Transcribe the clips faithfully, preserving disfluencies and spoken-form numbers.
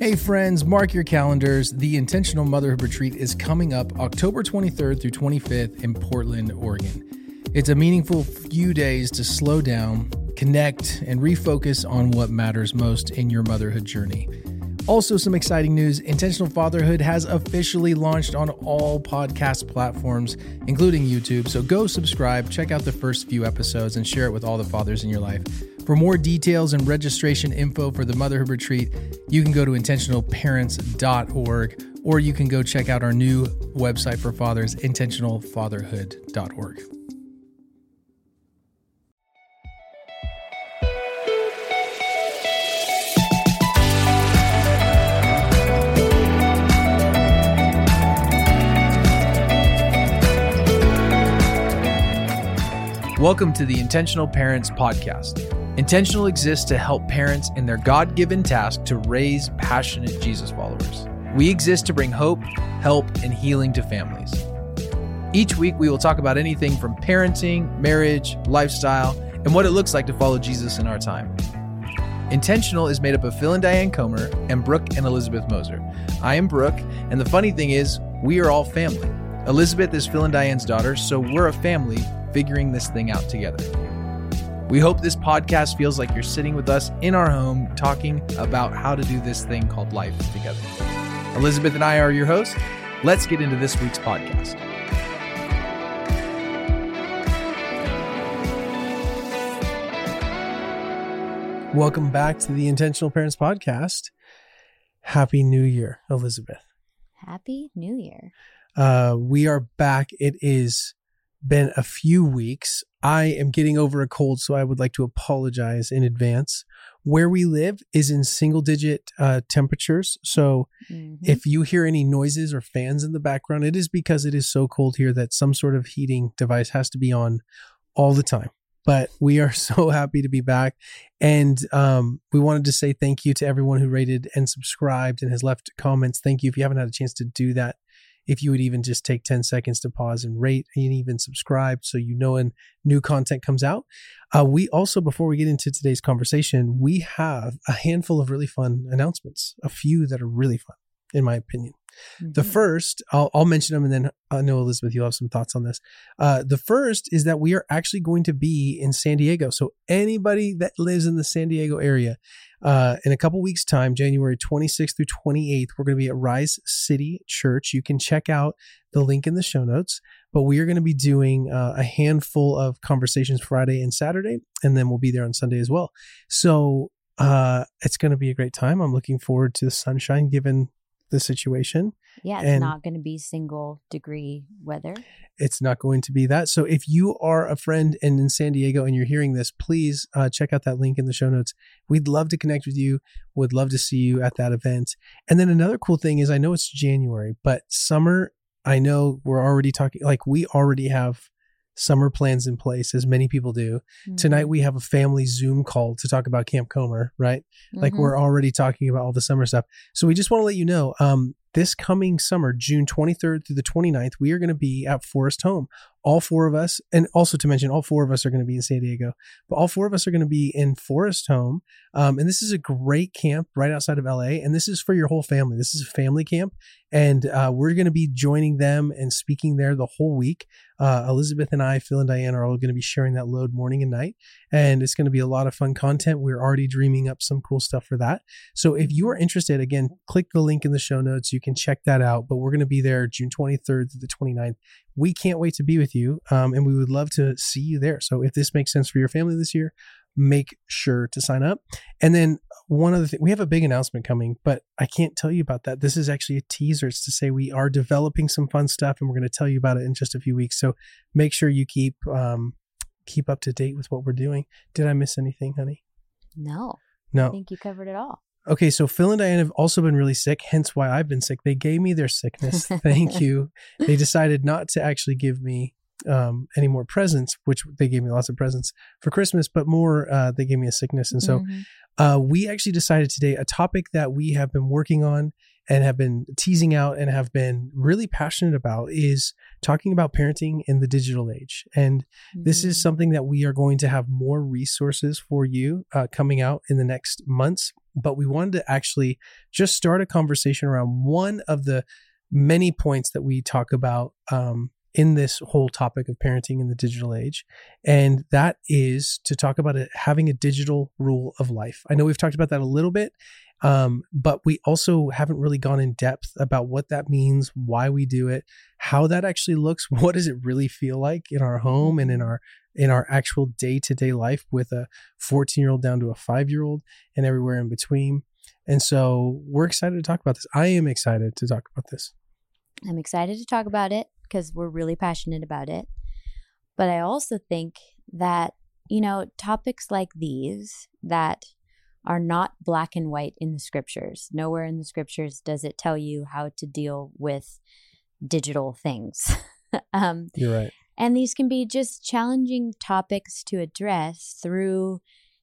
Hey friends, mark your calendars. The Intentional Motherhood Retreat is coming up October twenty-third through twenty-fifth in Portland, Oregon. It's a meaningful few days to slow down, connect, and refocus on what matters most in your motherhood journey. Also, some exciting news. Intentional Fatherhood has officially launched on all podcast platforms, including YouTube. So go subscribe, check out the first few episodes, and share it with all the fathers in your life. For more details and registration info for the Motherhood Retreat, you can go to intentional parents dot org, or you can go check out our new website for fathers, intentional fatherhood dot org. Welcome to the Intentional Parents Podcast. Intentional exists to help parents in their God-given task to raise passionate Jesus followers. We exist to bring hope, help, and healing to families. Each week, we will talk about anything from parenting, marriage, lifestyle, and what it looks like to follow Jesus in our time. Intentional is made up of Phil and Diane Comer and Brooke and Elizabeth Moser. I am Brooke, and the funny thing is, we are all family. Elizabeth is Phil and Diane's daughter, so we're a family figuring this thing out together. We hope this podcast feels like you're sitting with us in our home talking about how to do this thing called life together. Elizabeth and I are your hosts. Let's get into this week's podcast. Welcome back to the Intentional Parents Podcast. Happy New Year, Elizabeth. Happy New Year. Uh, we are back. It is been a few weeks. I am getting over a cold, so I would like to apologize in advance. Where we live is in single digit uh, temperatures. So mm-hmm. if you hear any noises or fans in the background, it is because it is so cold here that some sort of heating device has to be on all the time. But we are so happy to be back. And um, we wanted to say thank you to everyone who rated and subscribed and has left comments. Thank you. If you haven't had a chance to do that, if you would even just take ten seconds to pause and rate and even subscribe so you know when new content comes out. Uh, we also, before we get into today's conversation, we have a handful of really fun announcements, a few that are really fun, in my opinion. Mm-hmm. The first, I'll, I'll mention them and then I know, Elizabeth, you'll have some thoughts on this. Uh, the first is that we are actually going to be in San Diego. So anybody that lives in the San Diego area, uh, in a couple weeks time, January twenty-sixth through twenty-eighth, we're going to be at Rise City Church. You can check out the link in the show notes, but we are going to be doing uh, a handful of conversations Friday and Saturday, and then we'll be there on Sunday as well. So uh, it's going to be a great time. I'm looking forward to the sunshine given the situation. Yeah, it's and not going to be single degree weather. It's not going to be that. So if you are a friend and in San Diego and you're hearing this, please uh, check out that link in the show notes. We'd love to connect with you. Would love to see you at that event. And then another cool thing is I know it's January, but summer, I know we're already talking, like we already have summer plans in place, as many people do. Mm-hmm. Tonight, we have a family Zoom call to talk about Camp Comer, right? Mm-hmm. Like we're already talking about all the summer stuff. So we just want to let you know, um, this coming summer, June twenty-third through the twenty-ninth, we are going to be at Forest Home. All four of us, and also to mention, all four of us are going to be in San Diego, but all four of us are going to be in Forest Home. Um, and this is a great camp right outside of L A. And this is for your whole family. This is a family camp. And uh, we're going to be joining them and speaking there the whole week. Uh, Elizabeth and I, Phil and Diane, are all going to be sharing that load morning and night. And it's going to be a lot of fun content. We're already dreaming up some cool stuff for that. So if you are interested, again, click the link in the show notes. You can check that out. But we're going to be there June twenty-third through the twenty-ninth. We can't wait to be with you. Um, and we would love to see you there. So if this makes sense for your family this year, make sure to sign up. And then one other thing, we have a big announcement coming, but I can't tell you about that. This is actually a teaser. It's to say we are developing some fun stuff and we're going to tell you about it in just a few weeks. So make sure you keep, um, keep up to date with what we're doing. Did I miss anything, honey? No. No. I think you covered it all. Okay, so Phil and Diane have also been really sick, hence why I've been sick. They gave me their sickness. Thank you. They decided not to actually give me um, any more presents, which they gave me lots of presents for Christmas, but more, uh, they gave me a sickness. And so mm-hmm. uh, we actually decided today a topic that we have been working on and have been teasing out and have been really passionate about is talking about parenting in the digital age. And mm-hmm. this is something that we are going to have more resources for you uh, coming out in the next months. but we wanted to actually just start a conversation around one of the many points that we talk about um, in this whole topic of parenting in the digital age. And that is to talk about it, having a digital rule of life. I know we've talked about that a little bit, um, but we also haven't really gone in depth about what that means, why we do it, how that actually looks, what does it really feel like in our home and in our in our actual day-to-day life with a fourteen-year-old down to a five-year-old and everywhere in between. And so we're excited to talk about this. I am excited to talk about this. I'm excited to talk about it because we're really passionate about it. But I also think that, you know, topics like these that are not black and white in the scriptures. Nowhere in the scriptures does it tell you how to deal with digital things. um, You're right. And these can be just challenging topics to address through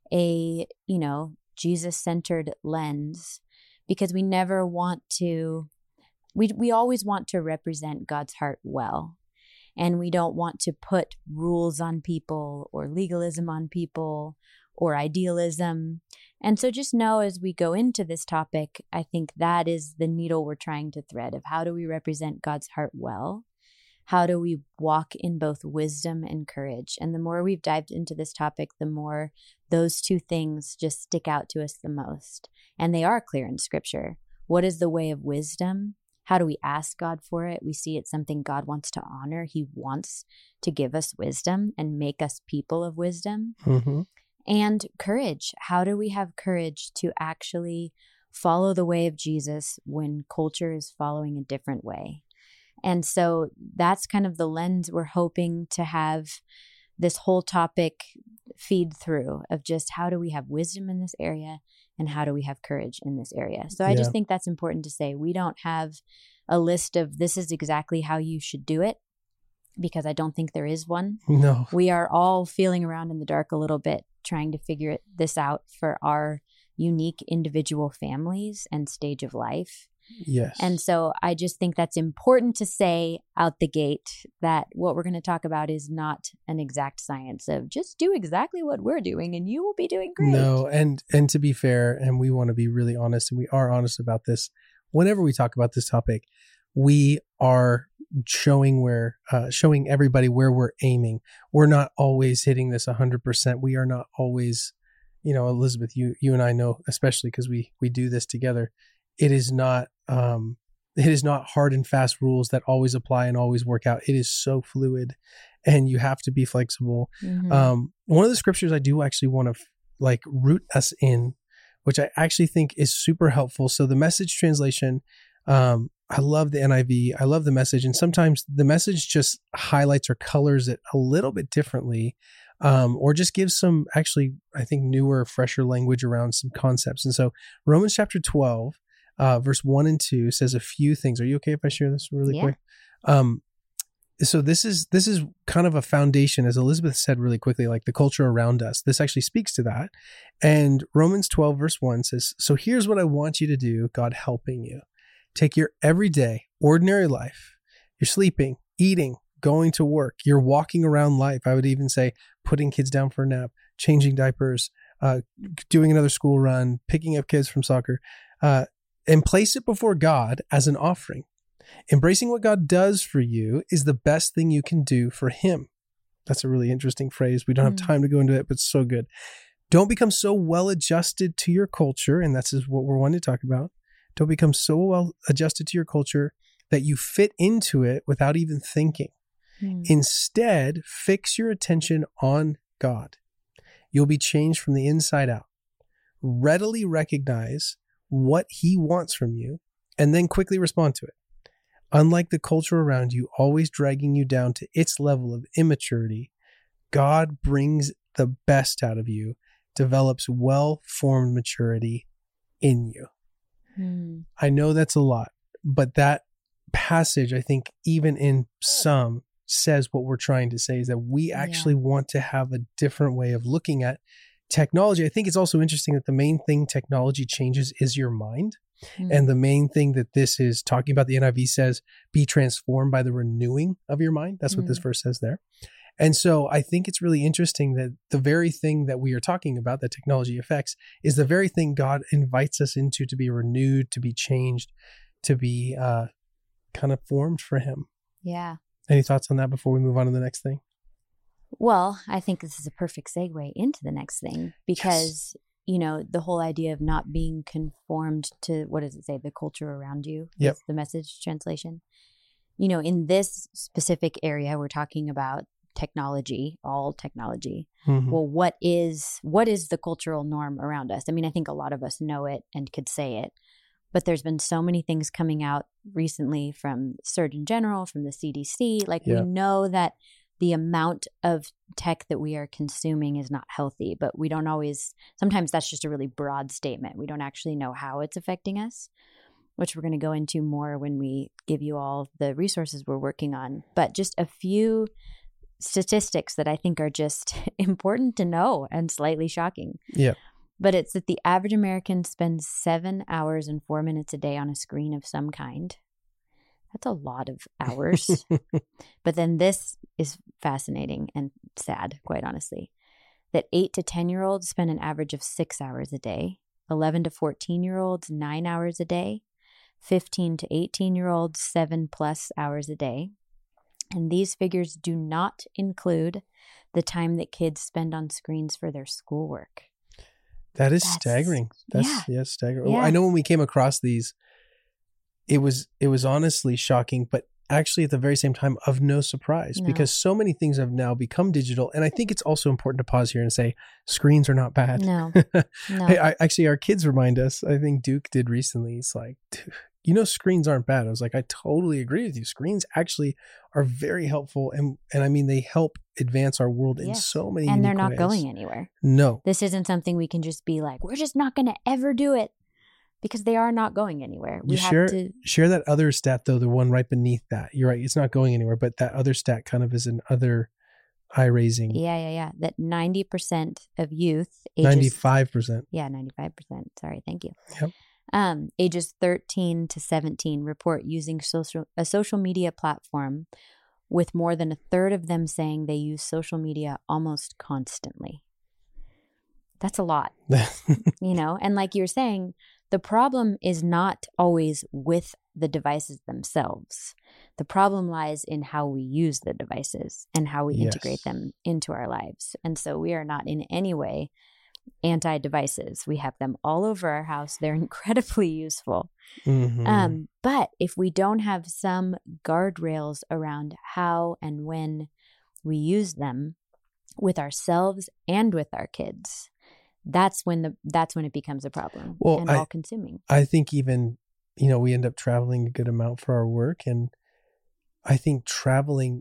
a, you know, Jesus-centered lens, because we never want to, we we always want to represent God's heart well. And we don't want to put rules on people or legalism on people or idealism. And so just know as we go into this topic, I think that is the needle we're trying to thread of how do we represent God's heart well? How do we walk in both wisdom and courage? And the more we've dived into this topic, the more those two things just stick out to us the most. And they are clear in scripture. What is the way of wisdom? How do we ask God for it? We see it's something God wants to honor. He wants to give us wisdom and make us people of wisdom. Mm-hmm. And courage. How do we have courage to actually follow the way of Jesus when culture is following a different way? And so that's kind of the lens we're hoping to have this whole topic feed through of just how do we have wisdom in this area and how do we have courage in this area. So I Yeah. just think that's important to say. We don't have a list of this is exactly how you should do it, because I don't think there is one. No. We are all feeling around in the dark a little bit, trying to figure it, this out for our unique individual families and stage of life. Yes. And so I just think that's important to say out the gate that what we're going to talk about is not an exact science of just do exactly what we're doing and you will be doing great. No, and and to be fair, and we want to be really honest, and we are honest about this. Whenever we talk about this topic, we are showing where, uh, showing everybody where we're aiming. We're not always hitting this one hundred percent. We are not always, you know, Elizabeth, you you and I know, especially because we we do this together. It is not um, it is not hard and fast rules that always apply and always work out. It is so fluid, and you have to be flexible. Mm-hmm. Um, one of the scriptures I do actually want to f- like root us in, which I actually think is super helpful. So the Message translation, um, I love the N I V. I love the Message, and sometimes the Message just highlights or colors it a little bit differently. Um, or just gives some actually, I think, newer, fresher language around some concepts. And so Romans chapter twelve, Uh, verse one and two says a few things. Are you okay if I share this really Yeah. quick? Um, so this is this is kind of a foundation, as Elizabeth said really quickly, like the culture around us. This actually speaks to that. And Romans twelve verse one says, so here's what I want you to do, God helping you. Take your everyday, ordinary life. You're sleeping, eating, going to work. You're walking around life. I would even say putting kids down for a nap, changing diapers, uh, doing another school run, picking up kids from soccer. Uh, And place it before God as an offering. Embracing what God does for you is the best thing you can do for Him. That's a really interesting phrase. We don't have Mm. time to go into it, but it's so good. Don't become so well adjusted to your culture, and that's what we're wanting to talk about. Don't become so well adjusted to your culture that you fit into it without even thinking. Mm. Instead, fix your attention on God. You'll be changed from the inside out. Readily recognize what He wants from you, and then quickly respond to it. Unlike the culture around you, always dragging you down to its level of immaturity, God brings the best out of you, develops well-formed maturity in you. Mm. I know that's a lot, but that passage, I think, even in some, says what we're trying to say is that we actually Yeah. want to have a different way of looking at technology. I think it's also interesting that the main thing technology changes is your mind. Mm. And the main thing that this is talking about, the N I V says, be transformed by the renewing of your mind. That's what this Mm. verse says there. And so I think it's really interesting that the very thing that we are talking about, that technology affects, is the very thing God invites us into to be renewed, to be changed, to be uh, kind of formed for him. Yeah. Any thoughts on that before we move on to the next thing? Well, I think this is a perfect segue into the next thing because, yes. you know, the whole idea of not being conformed to, what does it say, the culture around you? Yep. The Message translation. You know, in this specific area, we're talking about technology, all technology. Mm-hmm. Well, what is what is the cultural norm around us? I mean, I think a lot of us know it and could say it, but there's been so many things coming out recently from Surgeon General, from the C D C. Like yeah. we know that the amount of tech that we are consuming is not healthy, but we don't always, sometimes that's just a really broad statement. We don't actually know how it's affecting us, which we're going to go into more when we give you all the resources we're working on. But just a few statistics that I think are just important to know and slightly shocking. Yeah. But it's that the average American spends seven hours and four minutes a day on a screen of some kind. That's a lot of hours. But then this is fascinating and sad, quite honestly, that eight to ten-year-olds spend an average of six hours a day, eleven to fourteen-year-olds, nine hours a day, fifteen to eighteen-year-olds, seven plus hours a day. And these figures do not include the time that kids spend on screens for their schoolwork. That is That's, staggering. That's yeah. yeah, staggering. Yeah. I know when we came across these, it was it was honestly shocking, but actually at the very same time of no surprise No. because so many things have now become digital. And I think it's also important to pause here and say screens are not bad. No. No. Hey, I, actually, our kids remind us, I think Duke did recently, he's like, you know, screens aren't bad. I was like, I totally agree with you. Screens actually are very helpful. And, and I mean, they help advance our world in Yes. so many And they're not ways. going anywhere. No. This isn't something we can just be like, we're just not going to ever do it, because they are not going anywhere. We you have share, to share that other stat, though, the one right beneath that. You're right. It's not going anywhere, but that other stat kind of is an other eye raising. Yeah, yeah, yeah. That ninety percent of youth ages... ninety-five percent. Yeah, ninety-five percent. Sorry, thank you. Yep. Um, ages thirteen to seventeen report using social a social media platform, with more than a third of them saying they use social media almost constantly. That's a lot, you know? And like you were saying, the problem is not always with the devices themselves. The problem lies in how we use the devices and how we Yes. integrate them into our lives. And so we are not in any way anti-devices. We have them all over our house. They're incredibly useful. Mm-hmm. Um, but if we don't have some guardrails around how and when we use them with ourselves and with our kids, that's when the that's when it becomes a problem well, and I, all consuming. I think even, you know, we end up traveling a good amount for our work. And I think traveling,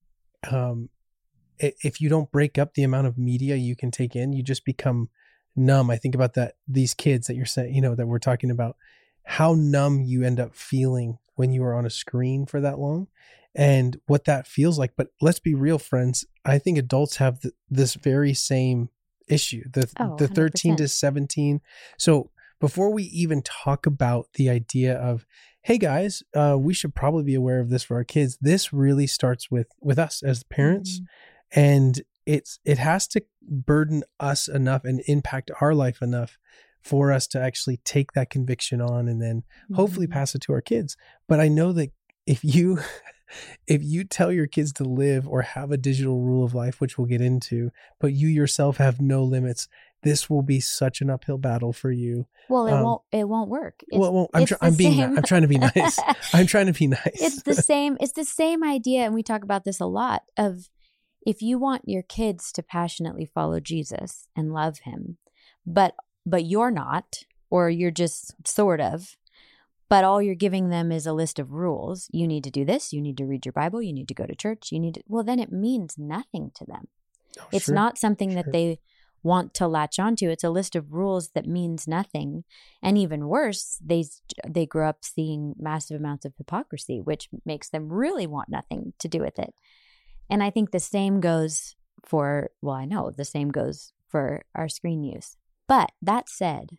um, if you don't break up the amount of media you can take in, you just become numb. I think about that, these kids that you're saying, you know, that we're talking about, how numb you end up feeling when you are on a screen for that long and what that feels like. But let's be real, friends. I think adults have th- this very same issue, the, Oh, the thirteen one hundred percent. to seventeen. So before we even talk about the idea of, hey guys, uh, we should probably be aware of this for our kids, this really starts with, with us as parents. Mm-hmm. And it's, it has to burden us enough and impact our life enough for us to actually take that conviction on and then mm-hmm. hopefully pass it to our kids. But I know that if you, if you tell your kids to live or have a digital rule of life, which we'll get into, but you yourself have no limits, this will be such an uphill battle for you. Well, it um, won't, it won't work. It's, well, well, I'm, tr- I'm being, I'm trying to be nice. I'm trying to be nice. It's the same, it's the same idea. And we talk about this a lot of, if you want your kids to passionately follow Jesus and love him, but but you're not, or you're just sort of, but all you're giving them is a list of rules. You need to do this. You need to read your Bible. You need to go to church. You need to, well, then it means nothing to them. Oh, it's sure. not something Sure. that they want to latch onto. It's a list of rules that means nothing. And even worse, they they grow up seeing massive amounts of hypocrisy, which makes them really want nothing to do with it. And I think the same goes for, well, I know the same goes for our screen use. But that said,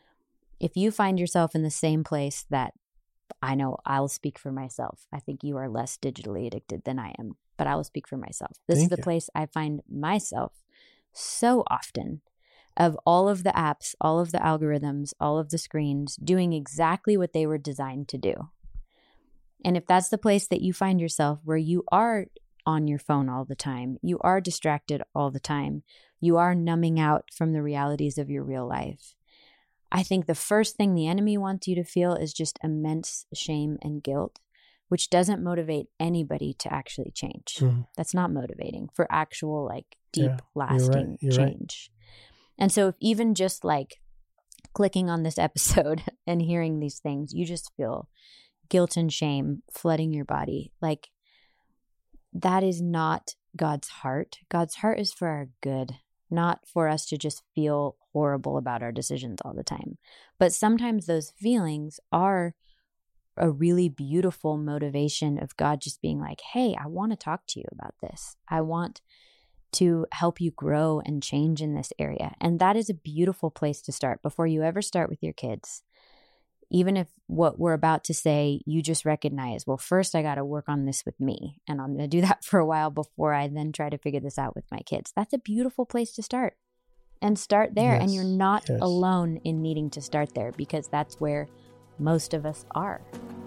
if you find yourself in the same place that, I know I'll speak for myself, I think you are less digitally addicted than I am. but I will speak for myself. This Thank is the you. place I find myself so often, of all of the apps, all of the algorithms, all of the screens doing exactly what they were designed to do. And if that's the place that you find yourself, where you are on your phone all the time, you are distracted all the time, you are numbing out from the realities of your real life, I think the first thing the enemy wants you to feel is just immense shame and guilt, which doesn't motivate anybody to actually change. Mm. That's not motivating for actual, like, deep, Yeah, lasting you're right, you're change. Right. And so if even just like clicking on this episode and hearing these things, you just feel guilt and shame flooding your body, like, that is not God's heart. God's heart is for our good, not for us to just feel horrible about our decisions all the time. But sometimes those feelings are a really beautiful motivation of God just being like, hey, I want to talk to you about this. I want to help you grow and change in this area. And that is a beautiful place to start before you ever start with your kids. Even if what we're about to say, you just recognize, well, first I got to work on this with me. And I'm going to do that for a while before I then try to figure this out with my kids. That's a beautiful place to start. And start there. Yes, and you're not yes. alone in needing to start there, because that's where most of us are.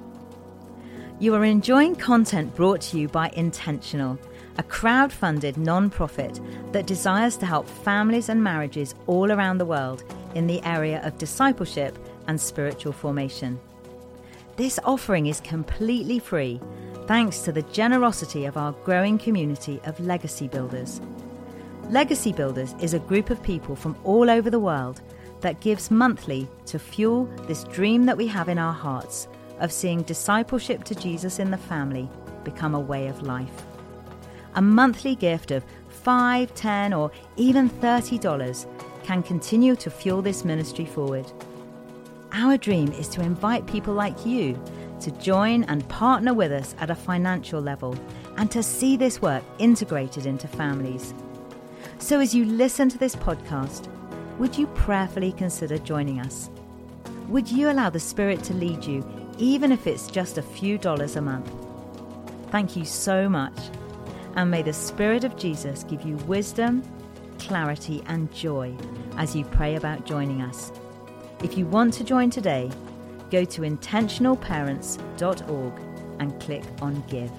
You are enjoying content brought to you by Intentional, a crowd-funded non-profit that desires to help families and marriages all around the world in the area of discipleship and spiritual formation. This offering is completely free, thanks to the generosity of our growing community of Legacy Builders. Legacy Builders is a group of people from all over the world that gives monthly to fuel this dream that we have in our hearts of seeing discipleship to Jesus in the family become a way of life. A monthly gift of five, ten, or even thirty dollars can continue to fuel this ministry forward. Our dream is to invite people like you to join and partner with us at a financial level and to see this work integrated into families. So as you listen to this podcast, would you prayerfully consider joining us? Would you allow the Spirit to lead you, even if it's just a few dollars a month? Thank you so much. And may the Spirit of Jesus give you wisdom, clarity, and joy as you pray about joining us. If you want to join today, go to intentional parents dot org and click on Give.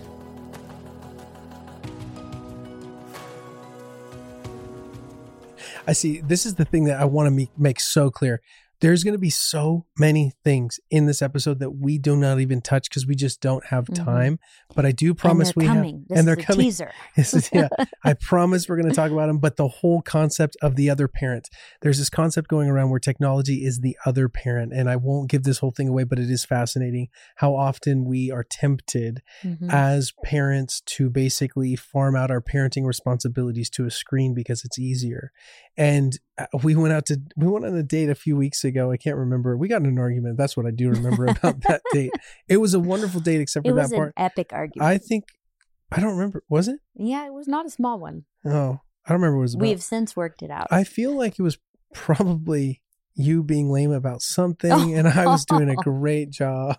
I see. This is the thing that I want to make, make so clear. There's going to be so many things in this episode that we do not even touch because we just don't have time. Mm-hmm. But I do promise and they're we coming. have, This and they're is a coming. Teaser. This is, yeah, I promise we're going to talk about them. But the whole concept of the other parent, there's this concept going around where technology is the other parent, and I won't give this whole thing away, but it is fascinating how often we are tempted mm-hmm. as parents to basically farm out our parenting responsibilities to a screen because it's easier. And we went out to, we went on a date a few weeks ago. I can't remember. We got in an argument. That's what I do remember about that date. It was a wonderful date, except for it that was part. An epic argument. I think, I don't remember. Was it? Yeah, it was not a small one. Oh, I don't remember what it was about. We've since worked it out. I feel like it was probably you being lame about something, oh. and I was doing a great job.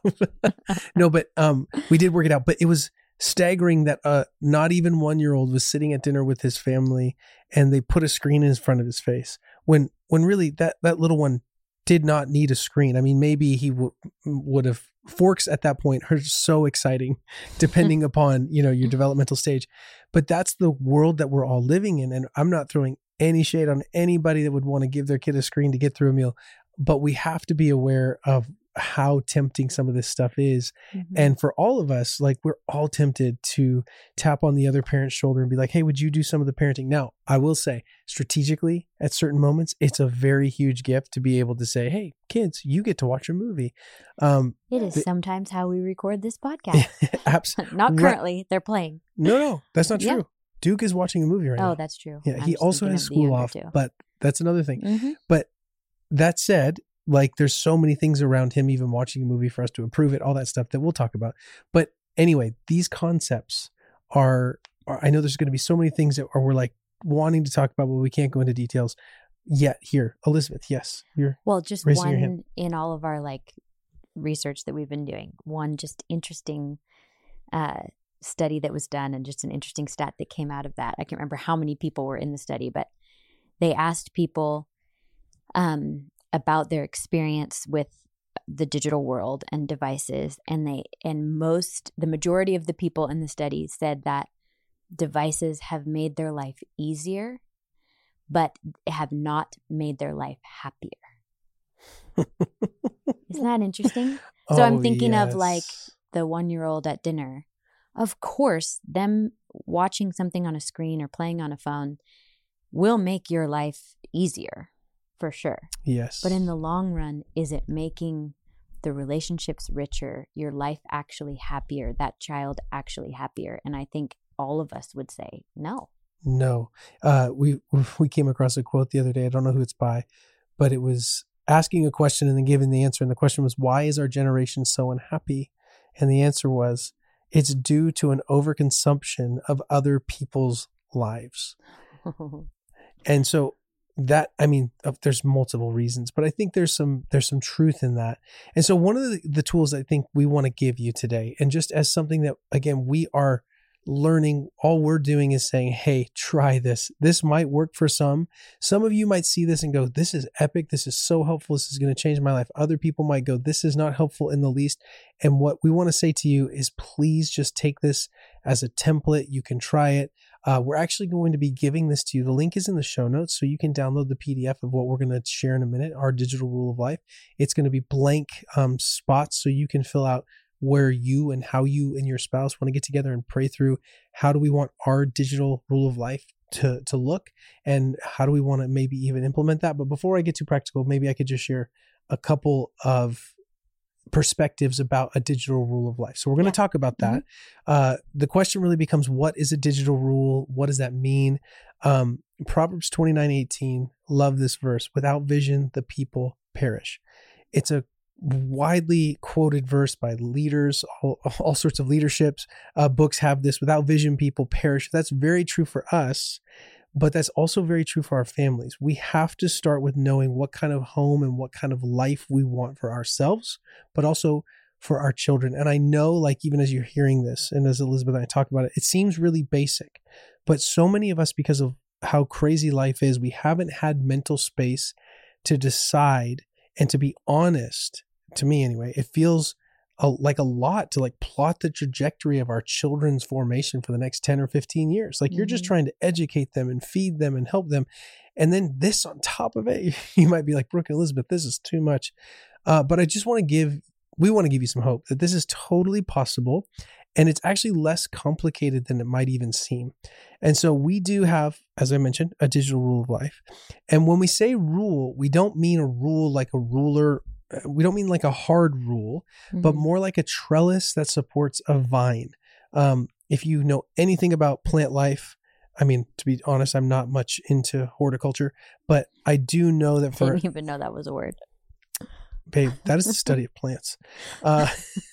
No, but um, we did work it out. But it was staggering that uh, not even one-year-old was sitting at dinner with his family, and they put a screen in front of his face. When when really that, that little one did not need a screen. I mean, maybe he w- would have. Forks at that point are so exciting, depending upon, you know, your developmental stage. But that's the world that we're all living in. And I'm not throwing any shade on anybody that would want to give their kid a screen to get through a meal. But we have to be aware of how tempting some of this stuff is. Mm-hmm. And for all of us, like, we're all tempted to tap on the other parent's shoulder and be like, hey, would you do some of the parenting? Now, I will say strategically at certain moments, it's a very huge gift to be able to say, hey, kids, you get to watch a movie. Um, it is th- sometimes how we record this podcast. Absolutely. Not currently. Right. They're playing. No, no, that's not true. Yeah. Duke is watching a movie right oh, now. Oh, that's true. Yeah, I'm he also has school off, too. But that's another thing. Mm-hmm. But that said, like, there's so many things around him, even watching a movie for us to approve it, all that stuff that we'll talk about. But anyway, these concepts are, are I know there's going to be so many things that are, we're like wanting to talk about, but we can't go into details yet. Here, Elizabeth, yes, you're well, just raising your hand. One in all of our like research that we've been doing. One just interesting uh, study that was done, and just an interesting stat that came out of that. I can't remember how many people were in the study, but they asked people um, about their experience with the digital world and devices, and they and most the majority of the people in the study said that devices have made their life easier, but have not made their life happier. Isn't that interesting? So Oh, I'm thinking of yes. like the one-year-old at dinner. Of course, them watching something on a screen or playing on a phone will make your life easier, for sure. Yes. But in the long run, is it making the relationships richer, your life actually happier, that child actually happier? And I think all of us would say no. No. Uh, we we came across a quote the other day. I don't know who it's by, but it was asking a question and then giving the answer. And the question was, why is our generation so unhappy? And the answer was, it's due to an overconsumption of other people's lives. And so that, I mean, uh, there's multiple reasons, but I think there's some there's some truth in that. And so one of the, the tools I think we want to give you today, and just as something that, again, we are learning, all we're doing is saying, hey, try this. This might work for some. Some of you might see this and go, this is epic. This is so helpful. This is going to change my life. Other people might go, this is not helpful in the least. And what we want to say to you is, please just take this as a template. You can try it. Uh, we're actually going to be giving this to you. The link is in the show notes, so you can download the P D F of what we're going to share in a minute, our digital rule of life. It's going to be blank um, spots, so you can fill out where you and how you and your spouse want to get together and pray through, how do we want our digital rule of life to, to look, and how do we want to maybe even implement that. But before I get too practical, maybe I could just share a couple of perspectives about a digital rule of life. So we're going Yeah. to talk about that. Mm-hmm. Uh, the question really becomes, what is a digital rule? What does that mean? Um, Proverbs twenty-nine eighteen, love this verse. Without vision, the people perish. It's a widely quoted verse by leaders, all, all sorts of leaderships. Uh, books have this: without vision, people perish. That's very true for us, but that's also very true for our families. We have to start with knowing what kind of home and what kind of life we want for ourselves, but also for our children. And I know, like, even as you're hearing this, and as Elizabeth and I talk about it, it seems really basic, but so many of us, because of how crazy life is, we haven't had mental space to decide and to be honest. To me anyway, it feels a, like a lot to like plot the trajectory of our children's formation for the next ten or fifteen years. Like, mm-hmm. you're just trying to educate them and feed them and help them. And then this on top of it, you might be like, Brooke and Elizabeth, this is too much. Uh, but I just want to give, we want to give you some hope that this is totally possible. And it's actually less complicated than it might even seem. And so we do have, as I mentioned, a digital rule of life. And when we say rule, we don't mean a rule like a ruler. We don't mean like a hard rule, mm-hmm. but more like a trellis that supports a vine. Um, if you know anything about plant life, I mean, to be honest, I'm not much into horticulture, but I do know that for... I didn't even know that was a word. Babe, that is the study of plants. Uh,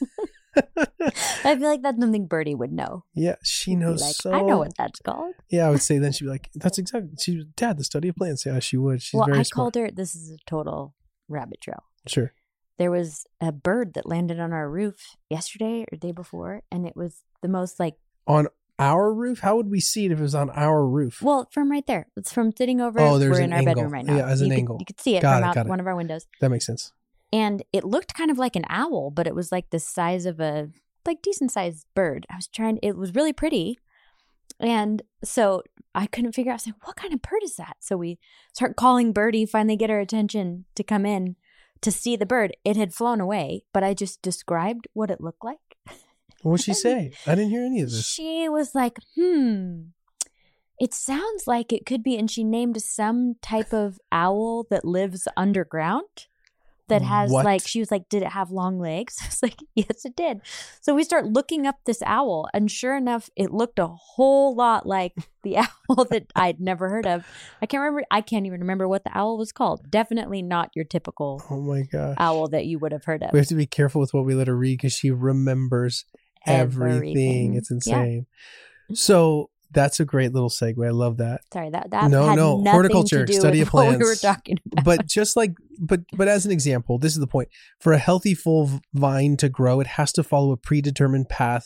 I feel like that's something Birdie would know. Yeah, she knows like, so... I know what that's called. Yeah, I would say then she'd be like, that's exactly... She was, Dad, the study of plants. Yeah, she would. She's well, very I smart. called her... This is a total rabbit trail. Sure. There was a bird that landed on our roof yesterday or the day before, and it was the most like... On our roof? How would we see it if it was on our roof? Well, from right there. It's from sitting over... Oh, there's We're an in our angle. bedroom right now. Yeah, as an you angle. Could, you could see it got from it, out got it. one of our windows. That makes sense. And it looked kind of like an owl, but it was like the size of a like decent sized bird. I was trying... It was really pretty. And so I couldn't figure out... I was like, what kind of bird is that? So we start calling Birdie, finally get her attention to come in to see the bird. It had flown away, but I just described what it looked like. What'd she say? I didn't hear any of this. She was like, hmm, it sounds like it could be. And she named some type of owl that lives underground that has What? like, she was like, did it have long legs? I was like, yes, it did. So we start looking up this owl, and sure enough, it looked a whole lot like the owl that I'd never heard of. I can't remember. I can't even remember what the owl was called. Definitely not your typical Oh my gosh. owl that you would have heard of. We have to be careful with what we let her read because she remembers everything. Everything. It's insane. Yeah. So that's a great little segue. I love that. Sorry, that that No, had no. nothing Horticulture, to do study with of what we plants. were talking about. But just like, but but as an example, this is the point. For a healthy full vine to grow, it has to follow a predetermined path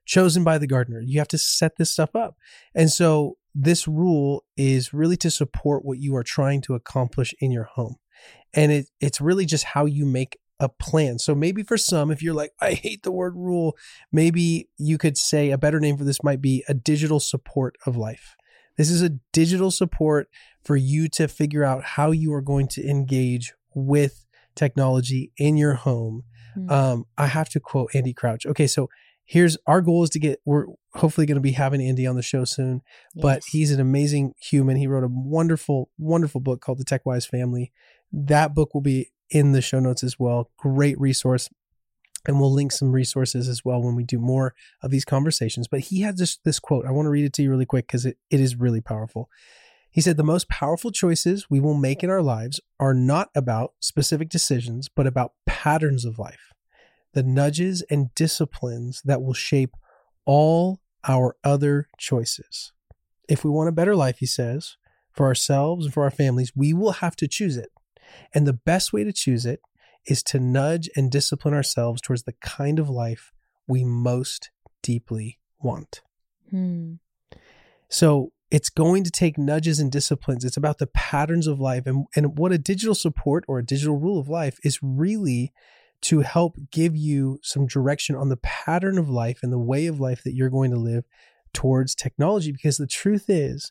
chosen by the gardener. You have to set this stuff up. And so this rule is really to support what you are trying to accomplish in your home. And it, it's really just how you make a plan. So maybe for some, if you're like, I hate the word rule, maybe you could say a better name for this might be a digital support of life. This is a digital support for you to figure out how you are going to engage with technology in your home. Mm-hmm. Um, I have to quote Andy Crouch. Okay, so here's our goal is to get, we're hopefully going to be having Andy on the show soon, yes. But he's an amazing human. He wrote a wonderful, wonderful book called The TechWise Family. That book will be in the show notes as well. Great resource. And we'll link some resources as well when we do more of these conversations. But he had this, this quote. I want to read it to you really quick because it, it is really powerful. He said, the most powerful choices we will make in our lives are not about specific decisions, but about patterns of life, the nudges and disciplines that will shape all our other choices. If we want a better life, he says, for ourselves and for our families, we will have to choose it. And the best way to choose it is to nudge and discipline ourselves towards the kind of life we most deeply want. Hmm. So it's going to take nudges and disciplines. It's about the patterns of life. And, and what a digital support or a digital rule of life is really to help give you some direction on the pattern of life and the way of life that you're going to live towards technology. Because the truth is,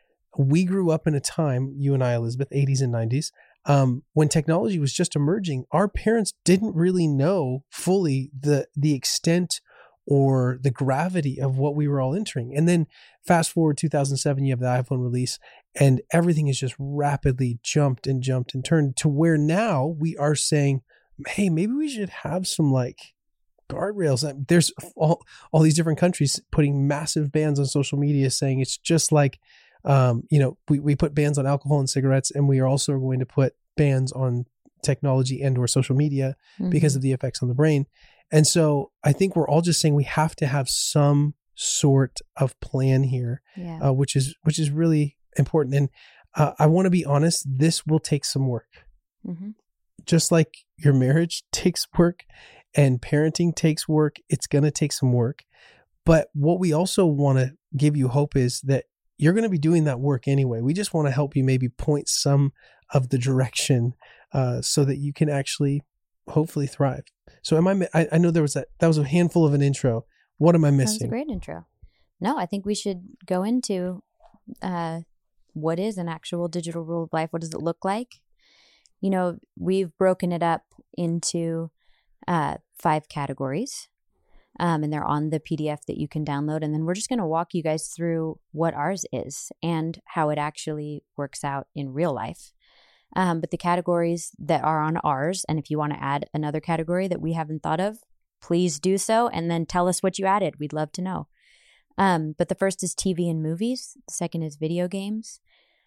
we grew up in a time, you and I, Elizabeth, eighties and nineties, um, when technology was just emerging. Our parents didn't really know fully the the extent or the gravity of what we were all entering. And then fast forward two thousand seven, you have the iPhone release, and everything has just rapidly jumped and jumped and turned to where now we are saying, hey, maybe we should have some like guardrails. There's all, all these different countries putting massive bans on social media saying it's just like, um, you know, we, we put bans on alcohol and cigarettes, and we are also going to put bans on technology and or social media mm-hmm. because of the effects on the brain. And so I think we're all just saying we have to have some sort of plan here, yeah. uh, which is, which is really important. And uh, I want to be honest, this will take some work. Mm-hmm. Just like your marriage takes work and parenting takes work, it's going to take some work. But what we also want to give you hope is that you're going to be doing that work anyway. We just want to help you maybe point some of the direction uh, so that you can actually hopefully thrive. So am I, I, I know there was that, that was a handful of an intro. What am I missing? That was a great intro. No, I think we should go into uh, what is an actual digital rule of life? What does it look like? You know, we've broken it up into uh, five categories, um, and they're on the P D F that you can download. And then we're just going to walk you guys through what ours is and how it actually works out in real life. Um, but the categories that are on ours, and if you want to add another category that we haven't thought of, please do so, and then tell us what you added. We'd love to know. Um, but the first is T V and movies. The second is video games.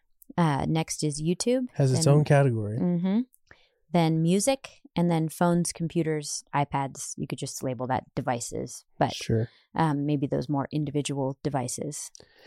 Uh, next is YouTube. Has its then, own category. Mm-hmm. Then music, and then phones, computers, iPads. You could just label that devices, but sure. um, maybe those more individual devices.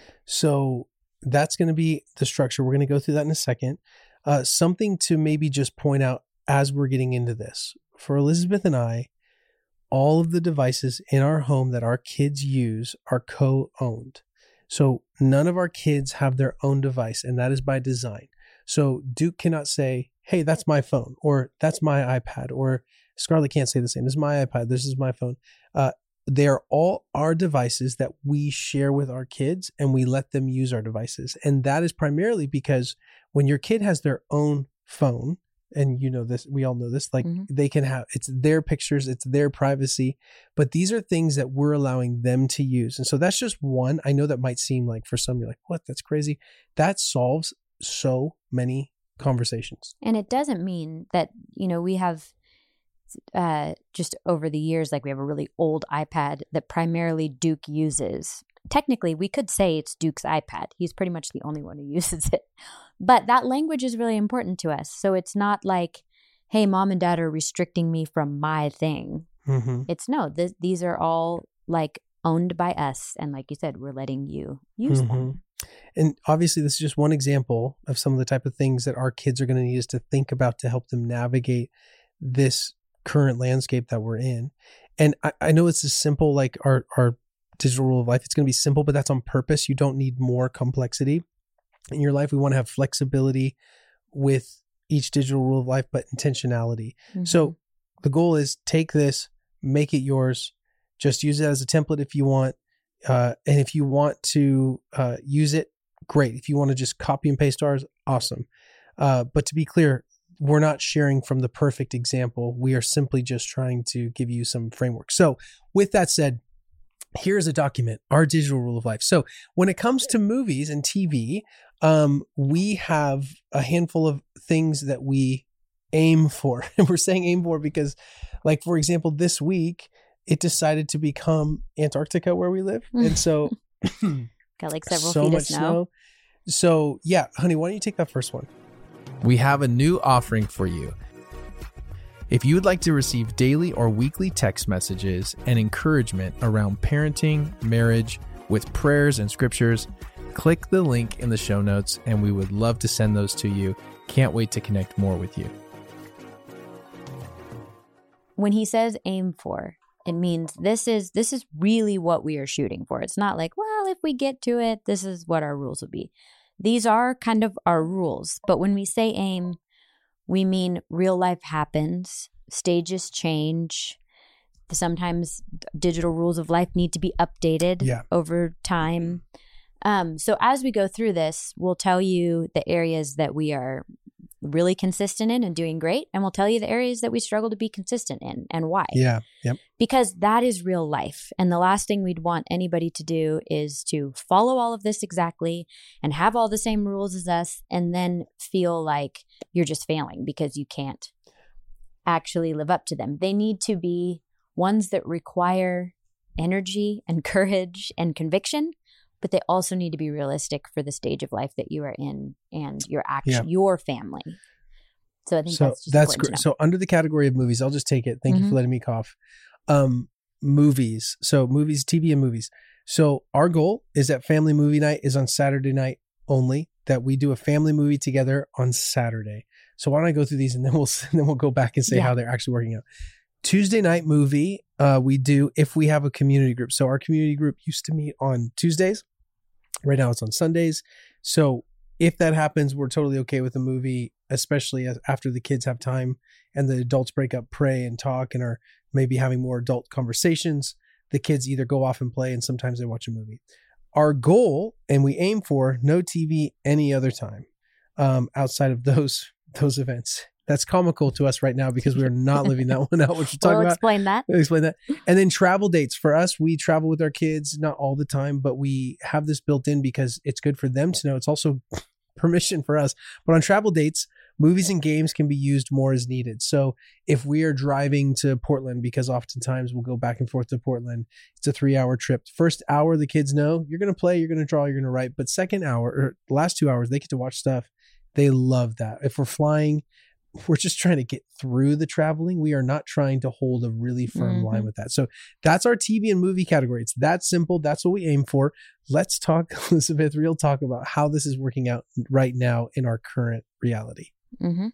So that's going to be the structure. We're going to go through that in a second. Uh, something to maybe just point out as we're getting into this. For Elizabeth and I, all of the devices in our home that our kids use are co-owned. So none of our kids have their own device, and that is by design. So Duke cannot say, hey, that's my phone, or that's my iPad, or Scarlett can't say the same. This is my iPad. This is my phone. Uh, they are all our devices that we share with our kids, and we let them use our devices. And that is primarily because when your kid has their own phone, and you know this, we all know this, like mm-hmm. they can have, it's their pictures, it's their privacy, but these are things that we're allowing them to use. And so that's just one. I know that might seem like for some, you're like, what? That's crazy. That solves so many conversations. And it doesn't mean that, you know, we have uh, just over the years, like we have a really old iPad that primarily Duke uses. Technically, we could say it's Duke's iPad. He's pretty much the only one who uses it. But that language is really important to us. So it's not like, hey, mom and dad are restricting me from my thing. Mm-hmm. It's no, th- these are all like owned by us. And like you said, we're letting you use mm-hmm. them. And obviously, this is just one example of some of the type of things that our kids are going to need us to think about to help them navigate this current landscape that we're in. And I, I know it's as simple, like our, our digital rule of life. It's going to be simple, but that's on purpose. You don't need more complexity in your life. We want to have flexibility with each digital rule of life, but intentionality. Mm-hmm. So the goal is take this, make it yours. Just use it as a template if you want. Uh, and if you want to uh, use it, great. If you want to just copy and paste ours, awesome. Uh, but to be clear, we're not sharing from the perfect example. We are simply just trying to give you some framework. So with that said, here's a document, our digital rule of life. So when it comes to movies and T V, um, we have a handful of things that we aim for. And we're saying aim for because, like, for example, this week, it decided to become Antarctica where we live. And so got like several so feet much of snow. snow. So yeah, honey, why don't you take that first one? We have a new offering for you. If you would like to receive daily or weekly text messages and encouragement around parenting, marriage, with prayers and scriptures, click the link in the show notes and we would love to send those to you. Can't wait to connect more with you. When he says aim for, it means this is this is really what we are shooting for. It's not like, well, if we get to it, this is what our rules will be. These are kind of our rules. But when we say aim, we mean real life happens, stages change. Sometimes digital rules of life need to be updated yeah. over time. Um, so as we go through this, we'll tell you the areas that we are really consistent in and doing great. And we'll tell you the areas that we struggle to be consistent in and why. Yeah. Yep. Because that is real life. And the last thing we'd want anybody to do is to follow all of this exactly and have all the same rules as us and then feel like you're just failing because you can't actually live up to them. They need to be ones that require energy and courage and conviction, but they also need to be realistic for the stage of life that you are in and your action, yeah. your family. So I think so that's just that's great. So under the category of movies, I'll just take it. Thank mm-hmm. you for letting me cough. Um, movies. So movies, T V and movies. So our goal is that family movie night is on Saturday night only, that we do a family movie together on Saturday. So why don't I go through these and then we'll, and then we'll go back and say yeah. how they're actually working out. Tuesday night movie, uh, we do if we have a community group. So our community group used to meet on Tuesdays. Right now it's on Sundays. So if that happens, we're totally okay with the movie, especially as, after the kids have time and the adults break up, pray and talk and are maybe having more adult conversations. The kids either go off and play and sometimes they watch a movie. Our goal, and we aim for, no T V any other time um, outside of those those events. That's comical to us right now because we're not living that one out. What you're talking we'll about. Explain that. We'll explain that. And then travel dates. For us, we travel with our kids, not all the time, but we have this built in because it's good for them to know. It's also permission for us. But on travel dates, movies and games can be used more as needed. So if we are driving to Portland, because oftentimes we'll go back and forth to Portland, it's a three hour trip. First hour, the kids know you're going to play, you're going to draw, you're going to write. But second hour or last two hours, they get to watch stuff. They love that. If we're flying, we're just trying to get through the traveling. We are not trying to hold a really firm mm-hmm. line with that. So that's our T V and movie category. It's that simple. That's what we aim for. Let's talk, Elizabeth, real talk about how this is working out right now in our current reality. Mm-hmm.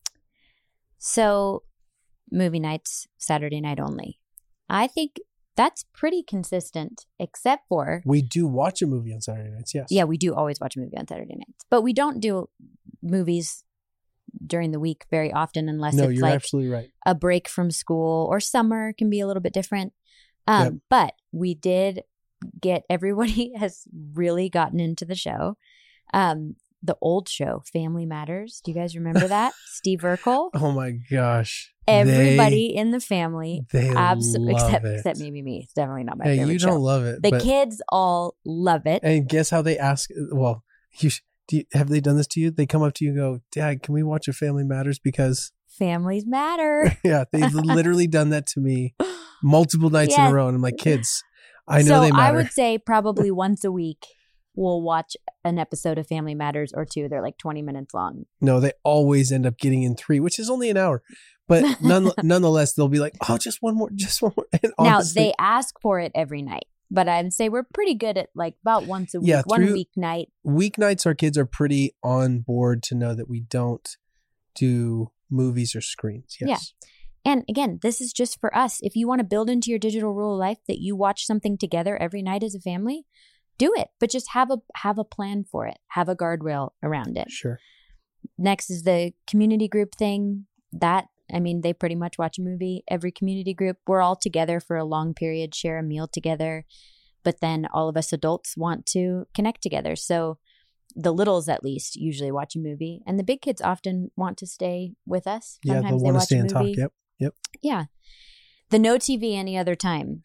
So movie nights, Saturday night only. I think that's pretty consistent, except for... We do watch a movie on Saturday nights, yes. Yeah, we do always watch a movie on Saturday nights. But we don't do movies during the week very often unless no, it's you're like absolutely right. a break from school or summer can be a little bit different. Um, yep. But we did get, everybody has really gotten into the show. Um, the old show, Family Matters. Do you guys remember that? Steve Urkel. Oh my gosh. Everybody they, in the family. They absolutely, love except, it. except maybe me. It's definitely not my hey, favorite you show. don't love it. The but, kids all love it. And guess how they ask, well, you Do you, have they done this to you? They come up to you and go, Dad, can we watch a Family Matters? Because families matter. Yeah, they've literally done that to me multiple nights yeah. in a row. And I'm like, kids, I know so they matter. I would say probably once a week we'll watch an episode of Family Matters or two. They're like twenty minutes long. No, they always end up getting in three, which is only an hour. But none, nonetheless, they'll be like, oh, just one more, just one more. And now, honestly, they ask for it every night. But I'd say we're pretty good at like about once a week, yeah, one weeknight. Weeknights, our kids are pretty on board to know that we don't do movies or screens. Yes. Yeah. And again, this is just for us. If you want to build into your digital rule of life that you watch something together every night as a family, do it. But just have a have a plan for it. Have a guardrail around it. Sure. Next is the community group thing. That, I mean, they pretty much watch a movie. Every community group, we're all together for a long period, share a meal together. But then all of us adults want to connect together. So the littles, at least, usually watch a movie. And the big kids often want to stay with us. Yeah, Sometimes they'll they want to watch stay a and movie. talk. Yep. Yep. Yeah. The no T V any other time.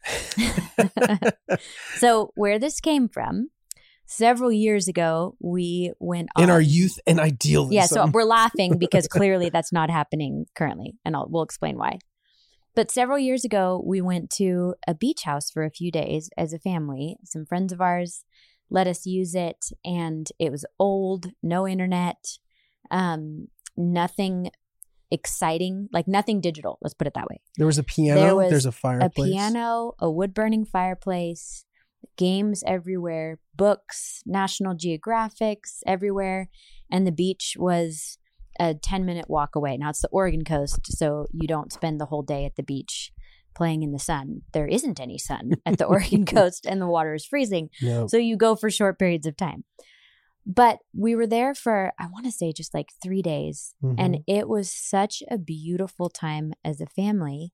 So where this came from, several years ago, we went on. In our youth and idealism. Yeah, so we're laughing because clearly that's not happening currently. And I'll, we'll explain why. But several years ago, we went to a beach house for a few days as a family. Some friends of ours let us use it. And it was old, no internet, um, nothing exciting, like nothing digital. Let's put it that way. There was a piano. There was There's a fireplace. A piano, a wood-burning fireplace, games everywhere, books, National Geographics everywhere. And the beach was a ten-minute walk away. Now, it's the Oregon coast, so you don't spend the whole day at the beach playing in the sun. There isn't any sun at the Oregon coast, and the water is freezing. No. So you go for short periods of time. But we were there for, I want to say, just like three days. Mhm. And it was such a beautiful time as a family.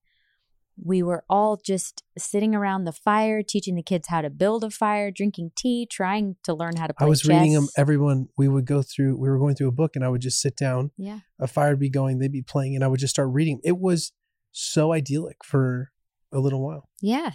We were all just sitting around the fire, teaching the kids how to build a fire, drinking tea, trying to learn how to play I was chess. reading them. Everyone, we would go through, we were going through a book and I would just sit down. Yeah. A fire would be going, they'd be playing, and I would just start reading. It was so idyllic for a little while. Yeah.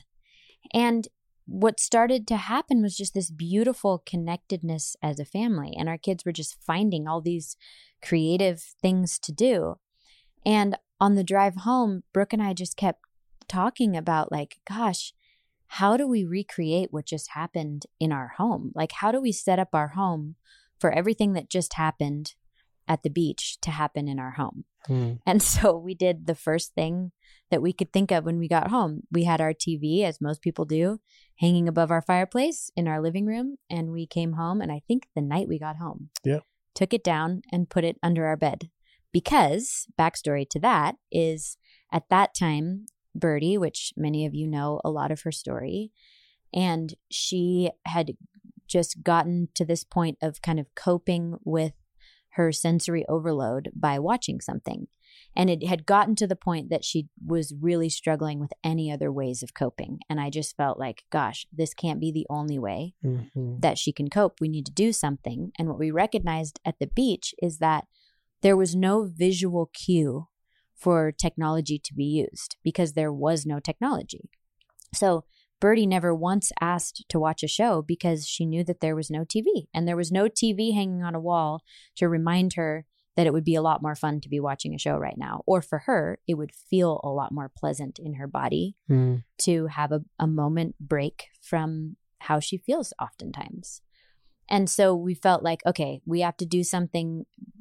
And what started to happen was just this beautiful connectedness as a family. And our kids were just finding all these creative things to do. And on the drive home, Brooke and I just kept talking about, like, gosh, how do we recreate what just happened in our home? Like, how do we set up our home for everything that just happened at the beach to happen in our home? Hmm. And so we did the first thing that we could think of when we got home. We had our T V, as most people do, hanging above our fireplace in our living room. And we came home, and I think the night we got home, Yeah. took it down and put it under our bed. Because, backstory to that is, at that time, Birdie, which many of you know a lot of her story, and she had just gotten to this point of kind of coping with her sensory overload by watching something. And it had gotten to the point that she was really struggling with any other ways of coping. And I just felt like, gosh, this can't be the only way Mhm. that she can cope. We need to do something. And what we recognized at the beach is that there was no visual cue for technology to be used because there was no technology. So Birdie never once asked to watch a show because she knew that there was no T V, and there was no T V hanging on a wall to remind her that it would be a lot more fun to be watching a show right now. Or for her, it would feel a lot more pleasant in her body Hmm. to have a, a moment break from how she feels oftentimes. And so we felt like, okay, we have to do something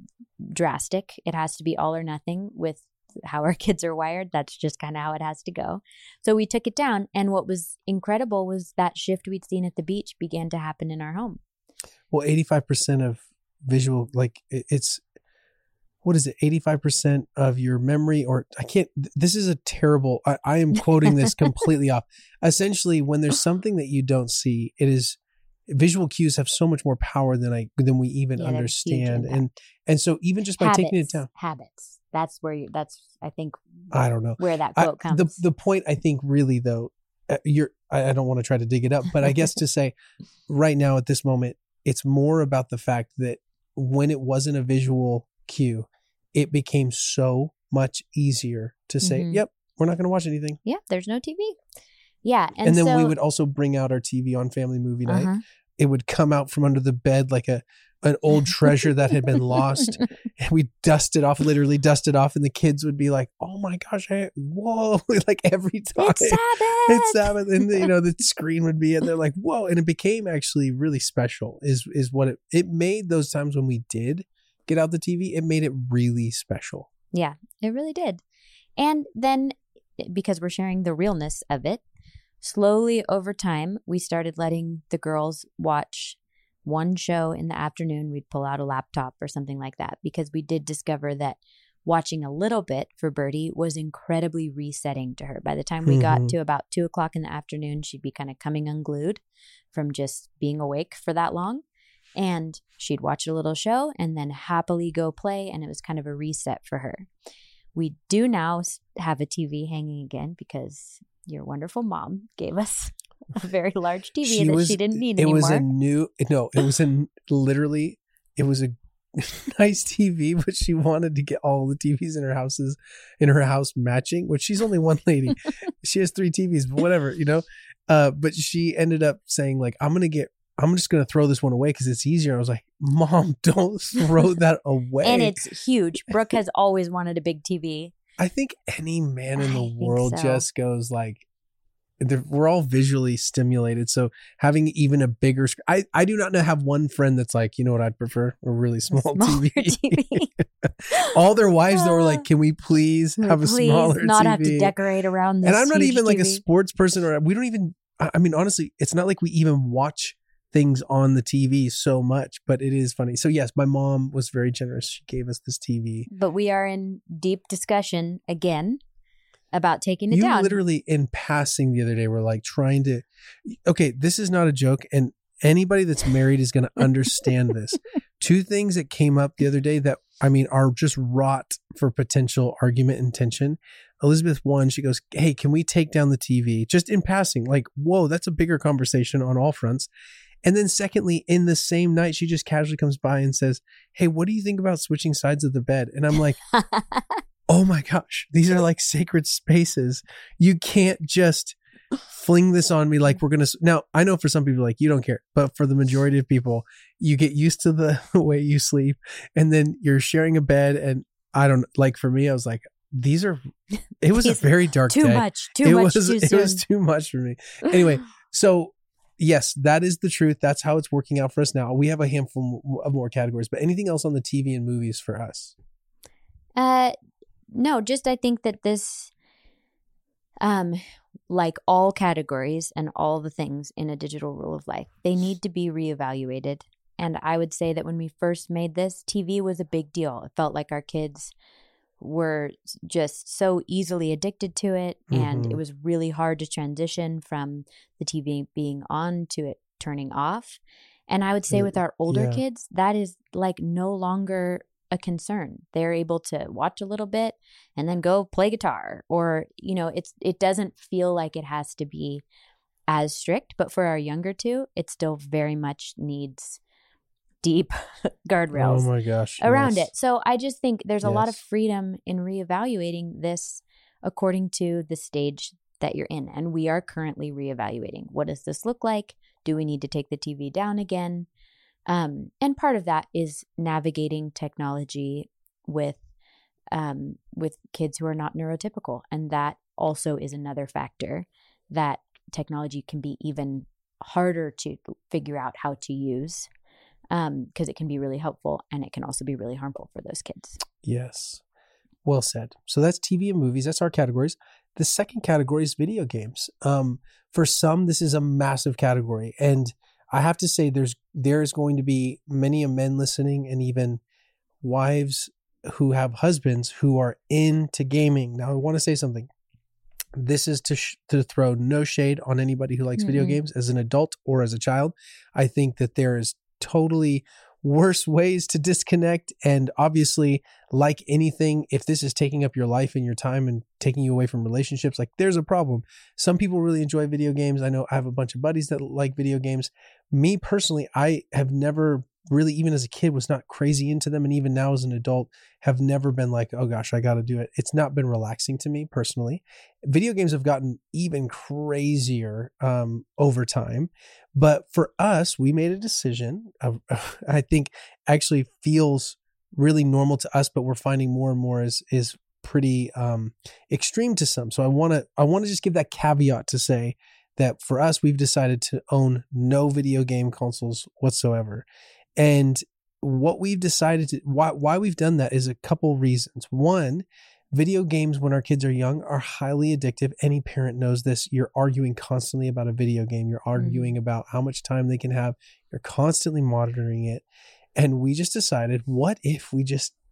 drastic. It has to be all or nothing with how our kids are wired. That's just kind of how it has to go. So we took it down. And what was incredible was that shift we'd seen at the beach began to happen in our home. Well, eighty-five percent of visual, like it- it's, what is it? eighty-five percent of your memory, or I can't, th- this is a terrible, I, I am quoting this completely off. Essentially, when there's something that you don't see, it is, visual cues have so much more power than I, than we even Yeah, they have huge understand. impact. And, and so even just by taking it Habits. down, Habits. That's where you, that's, I think, I don't know. where that I, quote comes. the the point I think really though, uh, you're I, I don't want to try to dig it up, but I guess to say right now at this moment, it's more about the fact that when it wasn't a visual cue, it became so much easier to say, Mhm. "Yep, we're not going to watch anything." Yeah, there's no T V. Yeah. And, And, then so, we would also bring out our T V on family movie night. Uh-huh. It would come out from under the bed like a an old treasure that had been lost. And we dust it off, literally dust it off, and the kids would be like, "Oh my gosh, I, whoa!" Like every time. It's Sabbath. It's Sabbath, and you know the screen would be, and they're like, "Whoa!" And it became actually really special. Is is what it it made those times when we did get out the T V. It made it really special. Yeah, it really did. And then, because we're sharing the realness of it, slowly over time, we started letting the girls watch one show in the afternoon. We'd pull out a laptop or something like that, because we did discover that watching a little bit for Birdie was incredibly resetting to her. By the time we mm-hmm. got to about two o'clock in the afternoon, she'd be kind of coming unglued from just being awake for that long. And she'd watch a little show and then happily go play. And it was kind of a reset for her. We do now have a T V hanging again because your wonderful mom gave us a very large T V she that was, she didn't need it anymore. It was a new, no, it was a literally, it was a nice T V, but she wanted to get all the T Vs in her houses, in her house matching, which she's only one lady. She has three T Vs, but whatever, you know? Uh, but she ended up saying like, I'm going to get, I'm just going to throw this one away because it's easier. I was like, Mom, don't throw that away. And it's huge. Brooke has always wanted a big T V. I think any man in the I world so. just goes like, we're all visually stimulated. So having even a bigger screen, I, I do not know, have one friend that's like, you know what I'd prefer? A really small a T V. T V. All their wives uh, though were like, can we please have a please smaller not T V? Have to decorate around this. And I'm not even T V. like a sports person, or we don't even, I mean, honestly, it's not like we even watch things on the T V so much, but it is funny. So yes, my mom was very generous. She gave us this T V. But we are in deep discussion again about taking it you down. You literally in passing the other day were like trying to, okay, this is not a joke. And anybody that's married is going to understand this. Two things that came up the other day that, I mean, are just wrought for potential argument and tension. Elizabeth, one, she goes, hey, can we take down the T V? Just in passing, like, whoa, that's a bigger conversation on all fronts. And then secondly, in the same night, she just casually comes by and says, hey, what do you think about switching sides of the bed? And I'm like, oh my gosh, these are like sacred spaces. You can't just fling this on me like we're going to. Now, I know for some people, like, you don't care. But for the majority of people, you get used to the way you sleep. And then you're sharing a bed. And I don't, like for me, I was like, these are, it was a very dark too day. much, too it much, was, too It soon. was too much for me. Anyway, so yes, that is the truth. That's how it's working out for us now. We have a handful of more categories, but anything else on the T V and movies for us? Uh, no, just I think that this, um, like all categories and all the things in a digital rule of life, they need to be reevaluated. And I would say that when we first made this, T V was a big deal. It felt like our kids were just so easily addicted to it. And Mm-hmm. it was really hard to transition from the T V being on to it turning off. And I would say with our older Yeah. kids, that is like no longer a concern. They're able to watch a little bit and then go play guitar, or, you know, it's, it doesn't feel like it has to be as strict, but for our younger two, it still very much needs deep guardrails Oh my gosh. around yes. it. So I just think there's a lot of Yes. freedom in reevaluating this according to the stage that you're in. And we are currently reevaluating. What does this look like? Do we need to take the T V down again? Um, and part of that is navigating technology with um, with kids who are not neurotypical. And that also is another factor, that technology can be even harder to figure out how to use, because um, it can be really helpful and it can also be really harmful for those kids. Yes. Well said. So that's T V and movies. That's our categories. The second category is video games. Um, for some, this is a massive category. And I have to say there's there's going to be many men listening, and even wives who have husbands who are into gaming. Now, I want to say something. This is to sh- to throw no shade on anybody who likes mm-hmm. video games as an adult or as a child. I think that there is totally worse ways to disconnect. And obviously, like anything, if this is taking up your life and your time and taking you away from relationships, like there's a problem. Some people really enjoy video games. I know I have a bunch of buddies that like video games. Me personally, I have never really, even as a kid, was not crazy into them. And even now as an adult, have never been like, oh gosh, I got to do it. It's not been relaxing to me personally. Video games have gotten even crazier um, over time. But for us, we made a decision, of, I think actually feels really normal to us, but we're finding more and more is, is pretty um, extreme to some. So I want to, I want to just give that caveat to say that for us, we've decided to own no video game consoles whatsoever. And what we've decided to, why, why we've done that is a couple reasons. One, video games when our kids are young are highly addictive. Any parent knows this. You're arguing constantly about a video game. You're arguing mm-hmm. about how much time they can have. You're constantly monitoring it. And we just decided, what if we just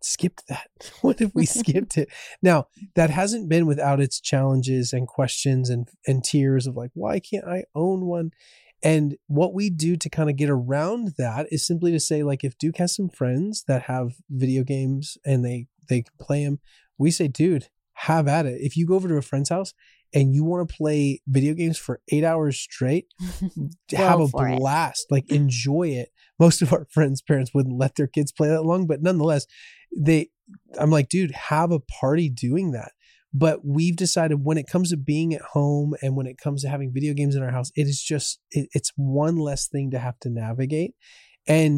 skipped that? What if we skipped it? Now, that hasn't been without its challenges and questions and, and tears of like, why can't I own one? And what we do to kind of get around that is simply to say, like, if Duke has some friends that have video games and they, they can play them, we say, dude, have at it. If you go over to a friend's house and you want to play video games for eight hours straight, have a blast, it. Like enjoy it. Most of our friends' parents wouldn't let their kids play that long, but nonetheless, they, I'm like, dude, have a party doing that. But we've decided when it comes to being at home and when it comes to having video games in our house, it is just, it, it's one less thing to have to navigate. And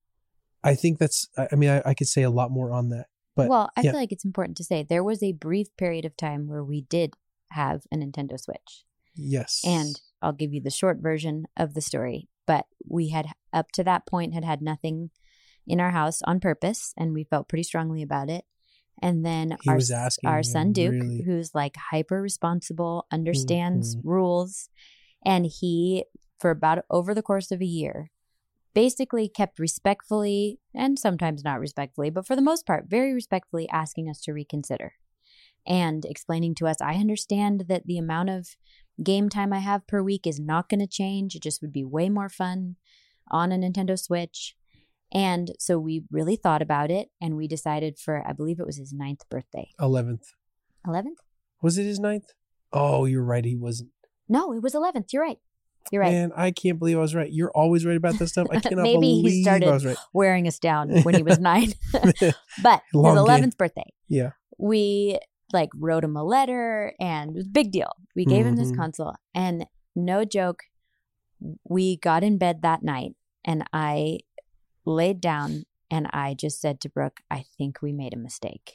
I think that's, I mean, I, I could say a lot more on that. But well, I yeah. feel like it's important to say there was a brief period of time where we did have a Nintendo Switch. Yes. And I'll give you the short version of the story. But we had, up to that point, had had nothing in our house on purpose. And we felt pretty strongly about it. And then he our, was asking our son Duke, really... who's like hyper responsible, understands mm-hmm. rules. And he, for about over the course of a year, basically kept respectfully, and sometimes not respectfully, but for the most part, very respectfully asking us to reconsider and explaining to us, I understand that the amount of game time I have per week is not going to change. It just would be way more fun on a Nintendo Switch. And so we really thought about it and we decided for, I believe it was his ninth birthday. eleventh. eleventh? Was it his ninth? Oh, you're right. He wasn't. No, it was eleventh. You're right. You're right. Man, I can't believe I was right. You're always right about this stuff. I cannot Maybe believe he started I was right. wearing us down when he was nine. But Long his eleventh game. birthday. Yeah. We like wrote him a letter and it was a big deal. We gave mm-hmm. him this console and no joke, we got in bed that night and I laid down and I just said to Brooke, I think we made a mistake.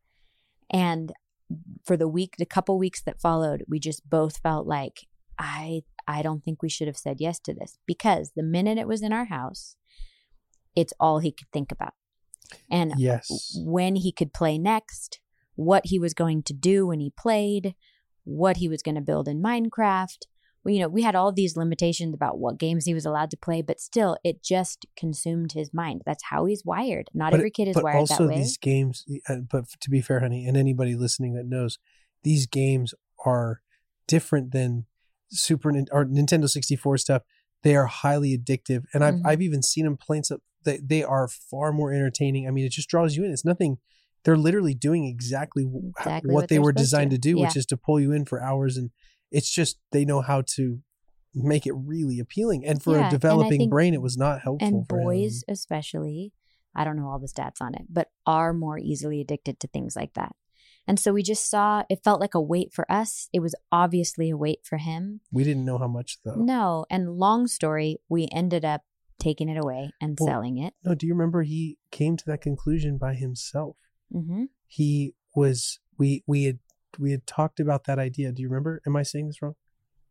And for the week, the couple weeks that followed, we just both felt like, I I don't think we should have said yes to this, because the minute it was in our house, it's all he could think about. And yes. when he could play next, what he was going to do when he played, what he was going to build in Minecraft. Well, you know, we had all these limitations about what games he was allowed to play, but still, it just consumed his mind. That's how he's wired. Not but, every kid is but wired that way. also these games, but to be fair, honey, and anybody listening that knows, these games are different than Super or Nintendo sixty-four stuff. They are highly addictive, and I've mm-hmm. I've even seen them playing stuff. They they are far more entertaining. I mean, it just draws you in. It's nothing. They're literally doing exactly, exactly what, what they were designed to, to do, yeah. which is to pull you in for hours. And it's just they know how to make it really appealing. And for yeah, a developing brain, it was not helpful. And for boys, him. especially, I don't know all the stats on it, but are more easily addicted to things like that. And so we just saw, it felt like a weight for us. It was obviously a weight for him. We didn't know how much though. No. And long story, we ended up taking it away and well, selling it. No, do you remember he came to that conclusion by himself? Mm-hmm. He was, we, we had, we had talked about that idea. Do you remember? Am I saying this wrong?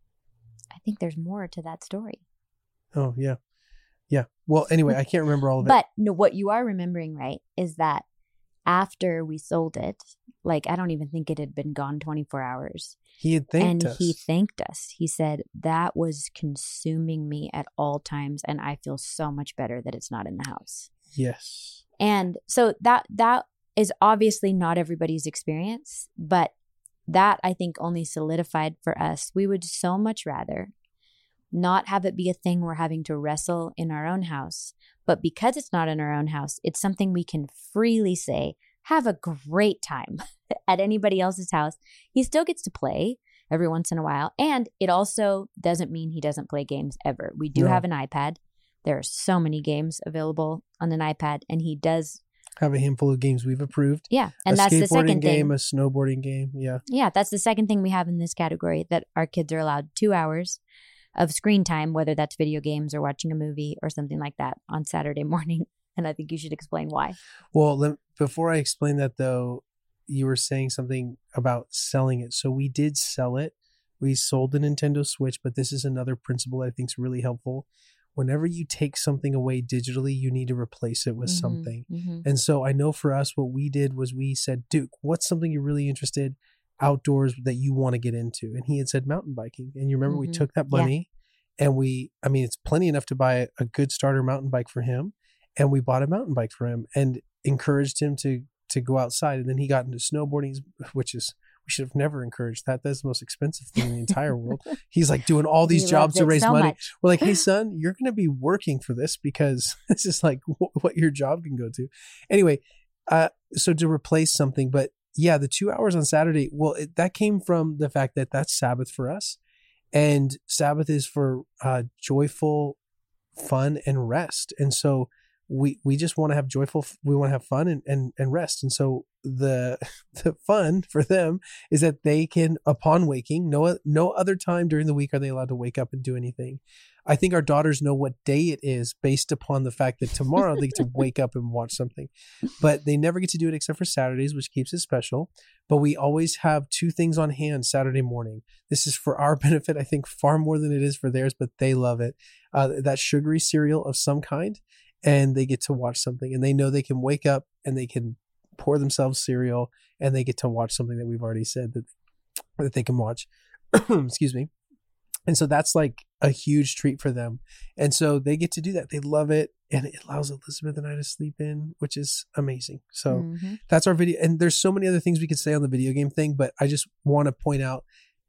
I think there's more to that story. Oh, yeah. Yeah. Well, anyway, I can't remember all of it. But no, what you are remembering, right, is that after we sold it, like, I don't even think it had been gone twenty-four hours. He had thanked and us. And he thanked us. He said, that was consuming me at all times, and I feel so much better that it's not in the house. Yes. And so that that is obviously not everybody's experience, but that, I think, only solidified for us. We would so much rather not have it be a thing we're having to wrestle in our own house. But because it's not in our own house, it's something we can freely say, have a great time at anybody else's house. He still gets to play every once in a while. And it also doesn't mean he doesn't play games ever. We do no. have an iPad. There are so many games available on an iPad, and he does have a handful of games we've approved. Yeah. And a that's the second game, thing. A snowboarding game. Yeah. Yeah. That's the second thing we have in this category, that our kids are allowed two hours of screen time, whether that's video games or watching a movie or something like that on Saturday morning. And I think you should explain why. Well, let, before I explain that, though, you were saying something about selling it. So we did sell it. We sold the Nintendo Switch, but this is another principle that I think is really helpful. Whenever you take something away digitally, you need to replace it with mm-hmm, something. Mm-hmm. And so I know for us, what we did was we said, Duke, what's something you're really interested outdoors that you want to get into? And he had said mountain biking. And you remember mm-hmm. we took that money yeah. and we, I mean, it's plenty enough to buy a, a good starter mountain bike for him. and we bought a mountain bike for him and encouraged him to to go outside. And then he got into snowboarding, which is, we should have never encouraged that. That's the most expensive thing in the entire world. He's like doing all these He jobs loves to it raise so money. much. We're like, hey son, you're going to be working for this because this is like w- what your job can go to. Anyway, uh, so to replace something, but yeah, the two hours on Saturday, well, it, that came from the fact that that's Sabbath for us. And Sabbath is for uh, joyful fun and rest. And so we we just want to have joyful, we want to have fun and, and, and rest. And so the the fun for them is that they can, upon waking, no, no other time during the week are they allowed to wake up and do anything. I think our daughters know what day it is based upon the fact that tomorrow they get to wake up and watch something, but they never get to do it except for Saturdays, which keeps it special. But we always have two things on hand Saturday morning. This is for our benefit, I think, far more than it is for theirs, but they love it. Uh, that sugary cereal of some kind, and they get to watch something, and they know they can wake up and they can pour themselves cereal, and they get to watch something that we've already said that that they can watch. Excuse me. And so that's like a huge treat for them. And so they get to do that. They love it. And it allows Elizabeth and I to sleep in, which is amazing. So mm-hmm. that's our video. And there's so many other things we could say on the video game thing, but I just want to point out,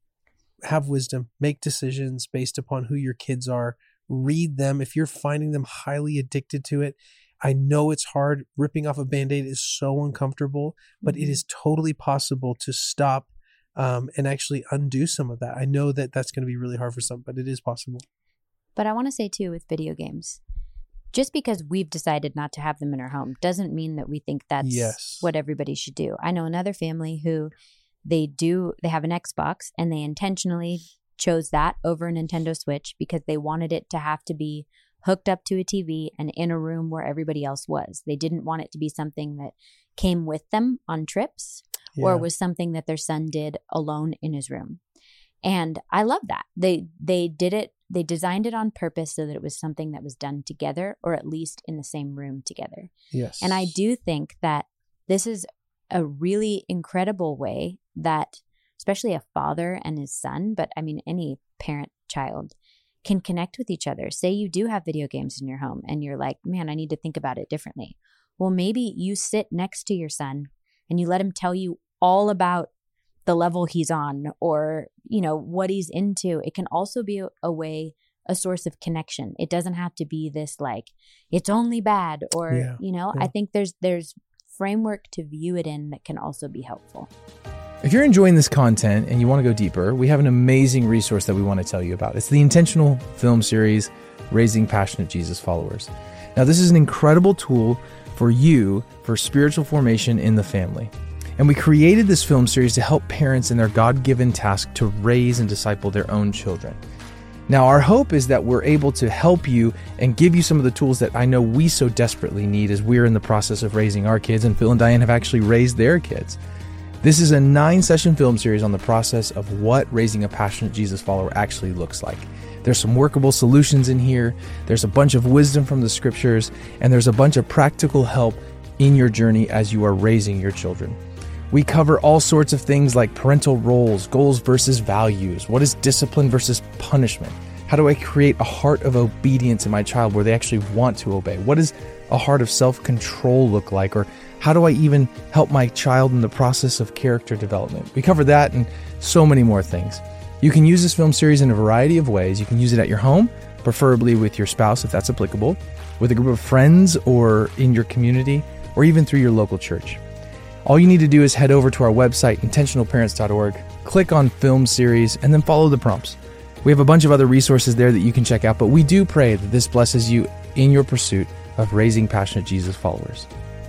have wisdom, make decisions based upon who your kids are, read them. If you're finding them highly addicted to it, I know it's hard. Ripping off a Band-Aid is so uncomfortable, but mm-hmm. it is totally possible to stop Um, and actually undo some of that. I know that that's going to be really hard for some, but it is possible. But I want to say too, with video games, just because we've decided not to have them in our home doesn't mean that we think that's yes. what everybody should do. I know another family who they do, they have an Xbox and they intentionally chose that over a Nintendo Switch because they wanted it to have to be hooked up to a T V and in a room where everybody else was. They didn't want it to be something that came with them on trips. Yeah. Or was something that their son did alone in his room. And I love that. They they did it, they designed it on purpose so that it was something that was done together, or at least in the same room together. Yes. And I do think that this is a really incredible way that, especially a father and his son, but I mean any parent child, can connect with each other. Say you do have video games in your home and you're like, man, I need to think about it differently. Well, maybe you sit next to your son and you let him tell you all about the level he's on, or, you know, what he's into. It can also be a, a way, a source of connection. It doesn't have to be this like, it's only bad, or, yeah, you know, yeah. I think there's there's framework to view it in that can also be helpful. If you're enjoying this content and you want to go deeper, we have an amazing resource that we want to tell you about. It's the Intentional Film Series, Raising Passionate Jesus Followers. Now, this is an incredible tool for you for spiritual formation in the family. And we created this film series to help parents in their God-given task to raise and disciple their own children. Now, our hope is that we're able to help you and give you some of the tools that I know we so desperately need as we're in the process of raising our kids, and Phil and Diane have actually raised their kids. This is a nine-session film series on the process of what raising a passionate Jesus follower actually looks like. There's some workable solutions in here, there's a bunch of wisdom from the scriptures, and there's a bunch of practical help in your journey as you are raising your children. We cover all sorts of things like parental roles, goals versus values. What is discipline versus punishment? How do I create a heart of obedience in my child where they actually want to obey? What does a heart of self-control look like? Or how do I even help my child in the process of character development? We cover that and so many more things. You can use this film series in a variety of ways. You can use it at your home, preferably with your spouse if that's applicable, with a group of friends or in your community, or even through your local church. All you need to do is head over to our website, intentional parents dot org, click on Film Series, and then follow the prompts. We have a bunch of other resources there that you can check out, but we do pray that this blesses you in your pursuit of raising passionate Jesus followers.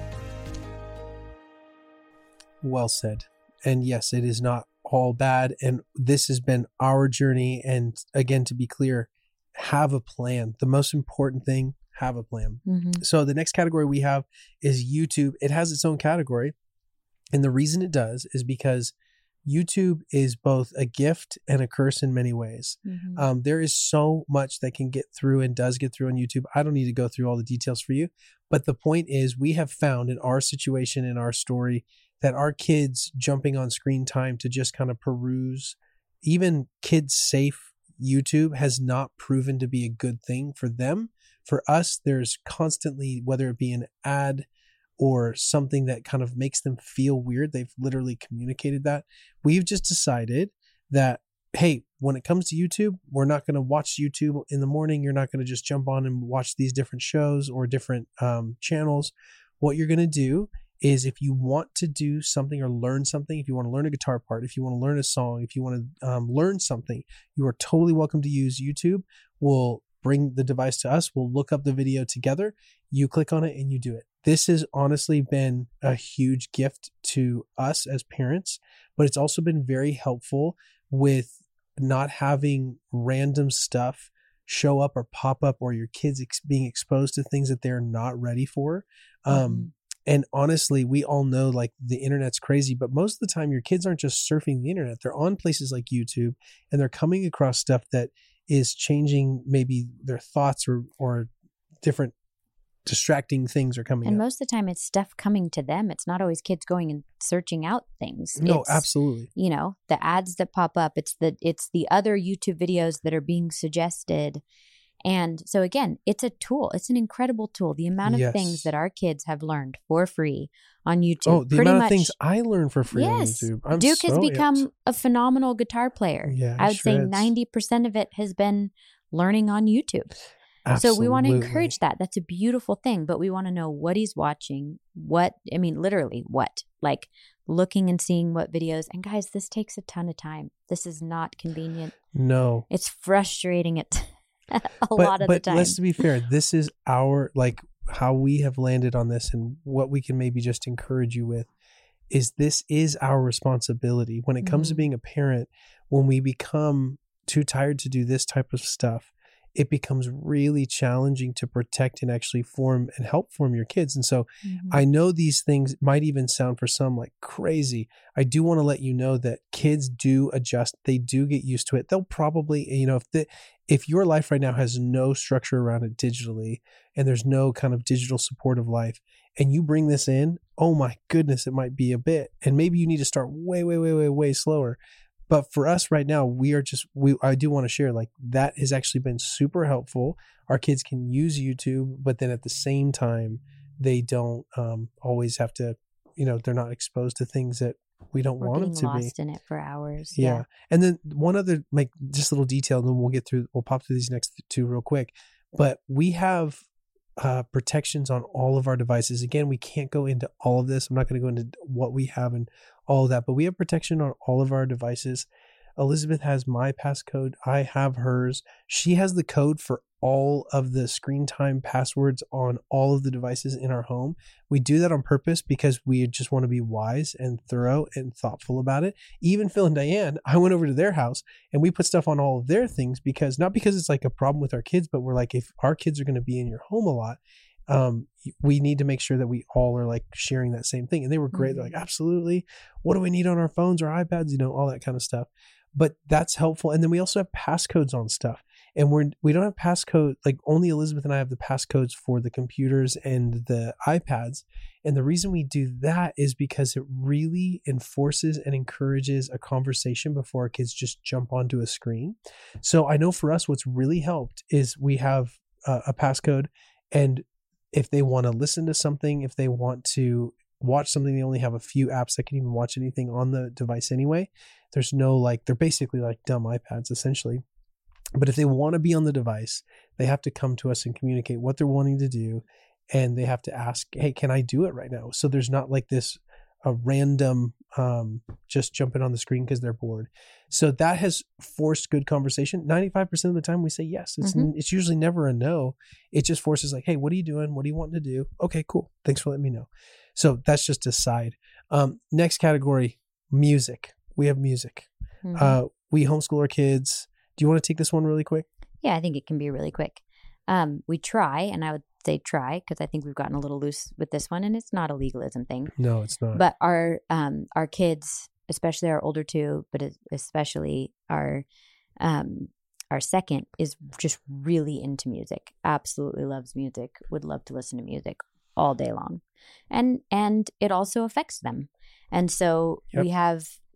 Well said. And yes, it is not all bad. And this has been our journey. And again, to be clear, have a plan. The most important thing, have a plan. Mm-hmm. So the next category we have is YouTube. It has its own category. And the reason it does is because YouTube is both a gift and a curse in many ways. Mm-hmm. Um, there is so much that can get through and does get through on YouTube. I don't need to go through all the details for you. But the point is, we have found in our situation, in our story, that our kids jumping on screen time to just kind of peruse, even kids safe YouTube has not proven to be a good thing for them. For us, there's constantly, whether it be an ad or something that kind of makes them feel weird, they've literally communicated that. We've just decided that, hey, when it comes to YouTube, we're not going to watch YouTube in the morning. You're not going to just jump on and watch these different shows or different um, channels. What you're going to do is, if you want to do something or learn something, if you want to learn a guitar part, if you want to learn a song, if you want to um, learn something, you are totally welcome to use YouTube. We'll bring the device to us. We'll look up the video together. You click on it and you do it. This has honestly been a huge gift to us as parents, but it's also been very helpful with not having random stuff show up or pop up, or your kids ex- being exposed to things that they're not ready for. Um, mm-hmm. And honestly, we all know like the internet's crazy, but most of the time your kids aren't just surfing the internet. They're on places like YouTube and they're coming across stuff that is changing maybe their thoughts, or, or different distracting things are coming and up. Most of the time it's stuff coming to them. It's not always kids going and searching out things. No, it's, absolutely. You know, the ads that pop up, it's the it's the other YouTube videos that are being suggested. And so again, it's a tool. It's an incredible tool. The amount of yes. things that our kids have learned for free on YouTube. Oh, the pretty amount much, of things I learned for free yes, on YouTube. I'm Duke so has become amped. a phenomenal guitar player. Yeah, I would say shreds. ninety percent of it has been learning on YouTube. Absolutely. So we want to encourage that. That's a beautiful thing, but we want to know what he's watching. What, I mean, literally what, like looking and seeing what videos. And guys, this takes a ton of time. This is not convenient. No. It's frustrating at a but, lot of but the time. Let's be fair. This is our, like how we have landed on this, and what we can maybe just encourage you with is this is our responsibility. When it comes Mm-hmm. to being a parent, when we become too tired to do this type of stuff, it becomes really challenging to protect and actually form and help form your kids. And so Mm-hmm. I know these things might even sound for some like crazy. I do want to let you know that kids do adjust. They do get used to it. They'll probably, you know, if the, if your life right now has no structure around it digitally, and there's no kind of digital support of life, and you bring this in, oh my goodness, it might be a bit. And maybe you need to start way, way, way, way, way slower. But for us right now, we are just, we, I do want to share like that has actually been super helpful. Our kids can use YouTube, but then at the same time, they don't um, always have to, you know, they're not exposed to things that we don't We're want them getting to lost be. in it for hours. Yeah. Yeah. And then one other, like just a little detail, and then we'll get through, we'll pop through these next two real quick. But we have uh, protections on all of our devices. Again, we can't go into all of this. I'm not going to go into what we have and all of that, but we have protection on all of our devices. Elizabeth has my passcode. I have hers. She has the code for all of the screen time passwords on all of the devices in our home. We do that on purpose because we just want to be wise and thorough and thoughtful about it. Even Phil and Diane, I went over to their house and we put stuff on all of their things, because not because it's like a problem with our kids, but we're like, if our kids are going to be in your home a lot, um, we need to make sure that we all are like sharing that same thing. And they were great. Mm-hmm. They're like, absolutely. What do we need on our phones or iPads? You know, all that kind of stuff. But that's helpful. And then we also have passcodes on stuff. And we're, we don't have passcode, like only Elizabeth and I have the passcodes for the computers and the iPads. And the reason we do that is because it really enforces and encourages a conversation before our kids just jump onto a screen. So I know for us, what's really helped is we have a, a passcode, and if they want to listen to something, if they want to watch something, they only have a few apps that can even watch anything on the device anyway. There's no like, they're basically like dumb iPads essentially. But if they want to be on the device, they have to come to us and communicate what they're wanting to do. And they have to ask, hey, can I do it right now? So there's not like this a random um, just jumping on the screen because they're bored. So that has forced good conversation. ninety-five percent of the time we say yes. It's mm-hmm. it's usually never a no. It just forces like, hey, what are you doing? What do you want to do? Okay, cool. Thanks for letting me know. So that's just a side. Um, next category, music. We have music. Mm-hmm. Uh, we homeschool our kids. Do you want to take this one really quick? Yeah, I think it can be really quick. Um, we try, and I would say try, because I think we've gotten a little loose with this one, and it's not a legalism thing. No, it's not. But our um, our kids, especially our older two, but especially our um, our second, is just really into music. Absolutely loves music. Would love to listen to music all day long, and and it also affects them. And so yep. we have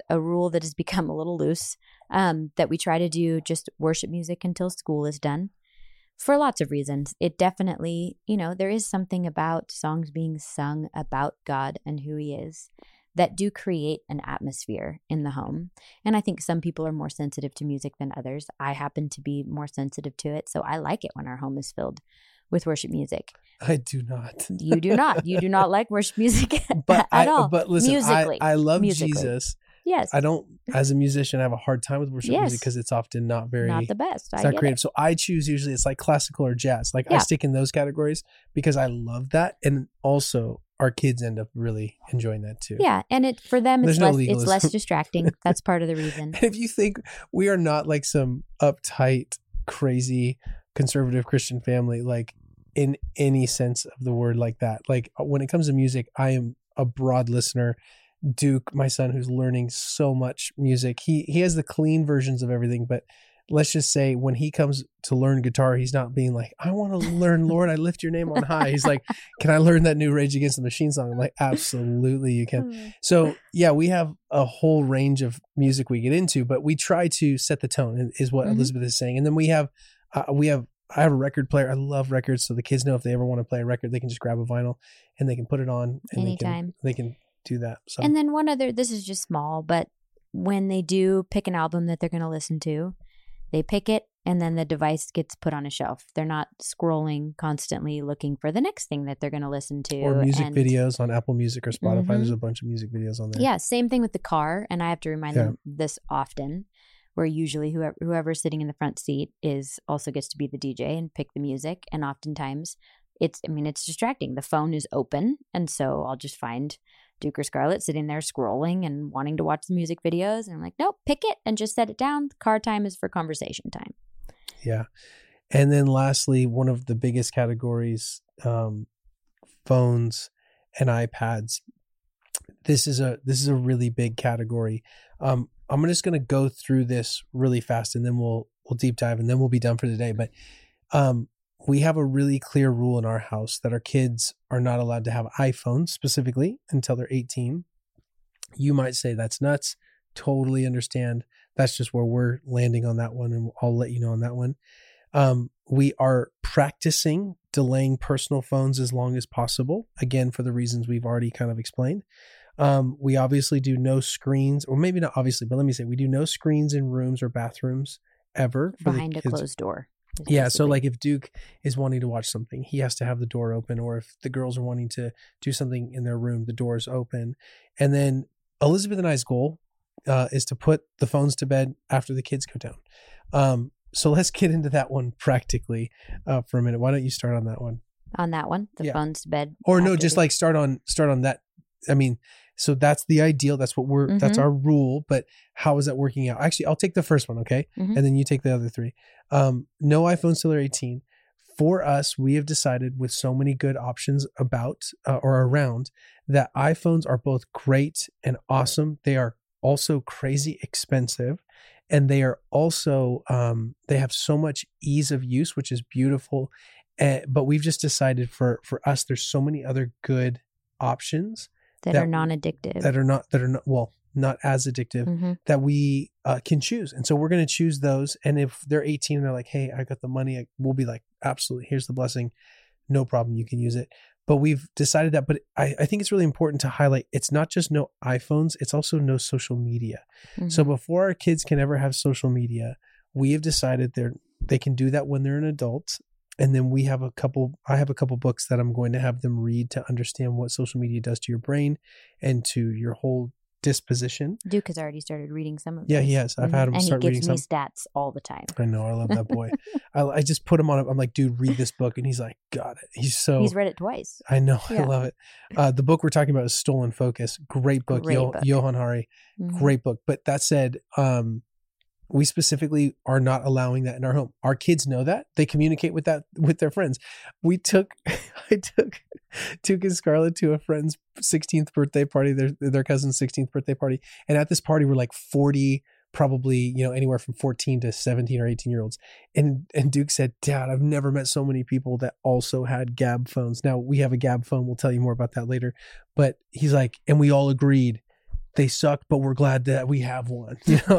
a rule that has become a little loose, um, that we try to do just worship music until school is done for lots of reasons. It definitely, you know, there is something about songs being sung about God and who he is that do create an atmosphere in the home. And I think some people are more sensitive to music than others. I happen to be more sensitive to it. So I like it when our home is filled with worship music. I do not. You do not. You do not like worship music but at I, all. But listen, musically, I, I love musically. Jesus. Yes. I don't, as a musician, I have a hard time with worship Yes. music because it's often not very, not the best. it's I not get creative. it. So I choose usually it's like classical or jazz. Like I Yeah. stick in those categories because I love that. And also our kids end up really enjoying that too. Yeah, and it for them it's There's no less it's legalism. less distracting. That's part of the reason. And if you think we are not like some uptight, crazy, conservative Christian family, like in any sense of the word like that, like when it comes to music, I am a broad listener. Duke, my son, who's learning so much music, he he has the clean versions of everything, but let's just say when he comes to learn guitar, he's not being like, I want to learn Lord, I lift your name on high. He's like, can I learn that new Rage Against the Machine song? I'm like, absolutely you can. So yeah, we have a whole range of music we get into, but we try to set the tone is what Mhm. Elizabeth is saying. And then we have, uh, we have, I have a record player. I love records. So the kids know if they ever want to play a record, they can just grab a vinyl and they can put it on and Anytime. they can, they can do that. So And then one other, this is just small, but when they do pick an album that they're going to listen to, they pick it and then the device gets put on a shelf. They're not scrolling constantly looking for the next thing that they're going to listen to. or music and, videos on Apple Music or Spotify. Mhm. There's a bunch of music videos on there. Yeah, same thing with the car. And I have to remind Yeah. them this often, where usually whoever, whoever's sitting in the front seat is also gets to be the D J and pick the music. And oftentimes it's, I mean, it's distracting. The phone is open. And so I'll just find Duke or Scarlett sitting there scrolling and wanting to watch the music videos. And I'm like, nope, pick it and just set it down. Car time is for conversation time. Yeah. And then lastly, one of the biggest categories, um, phones and iPads. This is a, this is a really big category. Um, I'm just going to go through this really fast and then we'll, we'll deep dive and then we'll be done for today. But, um, we have a really clear rule in our house that our kids are not allowed to have iPhones specifically until they're eighteen. You might say that's nuts. Totally understand. That's just where we're landing on that one. And I'll let you know on that one. Um, we are practicing delaying personal phones as long as possible. Again, for the reasons we've already kind of explained. Um, we obviously do no screens, or maybe not obviously, but let me say we do no screens in rooms or bathrooms ever. For Behind the a kids. closed door. is Yeah. So basically- like if Duke is wanting to watch something, he has to have the door open, or if the girls are wanting to do something in their room, the door is open. And then Elizabeth and I's goal uh, is to put the phones to bed after the kids go down. Um, so let's get into that one practically uh, for a minute. Why don't you start on that one? on that one, the Yeah. phone's to bed. Or no, after just the- like start on, start on that. I mean, so that's the ideal. That's what we're, that's Mhm. our rule, but how is that working out? Actually, I'll take the first one. Okay. Mhm. And then you take the other three. Um, no iPhones till they're eighteen. For us, we have decided with so many good options about uh, or around that iPhones are both great and awesome. They are also crazy expensive, and they are also, um, they have so much ease of use, which is beautiful. Uh, but we've just decided for, for us, there's so many other good options that, that- are non-addictive. that are not, that are not, well, not as addictive Mhm. that we uh, can choose. And so we're going to choose those. And if they're eighteen and they're like, hey, I got the money, I, we'll be like, absolutely, here's the blessing. No problem. You can use it. But we've decided that, but I, I think it's really important to highlight, it's not just no iPhones, it's also no social media. So Mhm. before our kids can ever have social media, we have decided they're, they can do that when they're an adult. And then we have a couple, I have a couple books that I'm going to have them read to understand what social media does to your brain and to your whole disposition. Duke has already started reading some of Yeah, this. he has. I've Mhm. had him and start he reading gives me some. stats all the time. I know. I love that boy. I, I just put him on it. I'm like, dude, read this book. And he's like, got it. He's so, He's read it twice. I know. Yeah. I love it. Uh, the book we're talking about is Stolen Focus. Great book. Great Yo- book. Johan Hari. Mhm. Great book. But that said, um, we specifically are not allowing that in our home. Our kids know that. They communicate with that with their friends. We took, I took, took his Scarlett to a friend's sixteenth birthday party, their their cousin's sixteenth birthday party, and at this party were like forty, probably you know anywhere from fourteen to seventeen or eighteen year olds. And and Duke said, "Dad, I've never met so many people that also had Gab phones." Now we have a Gab phone. We'll tell you more about that later. But he's like, and we all agreed, they suck, but we're glad that we have one, you know?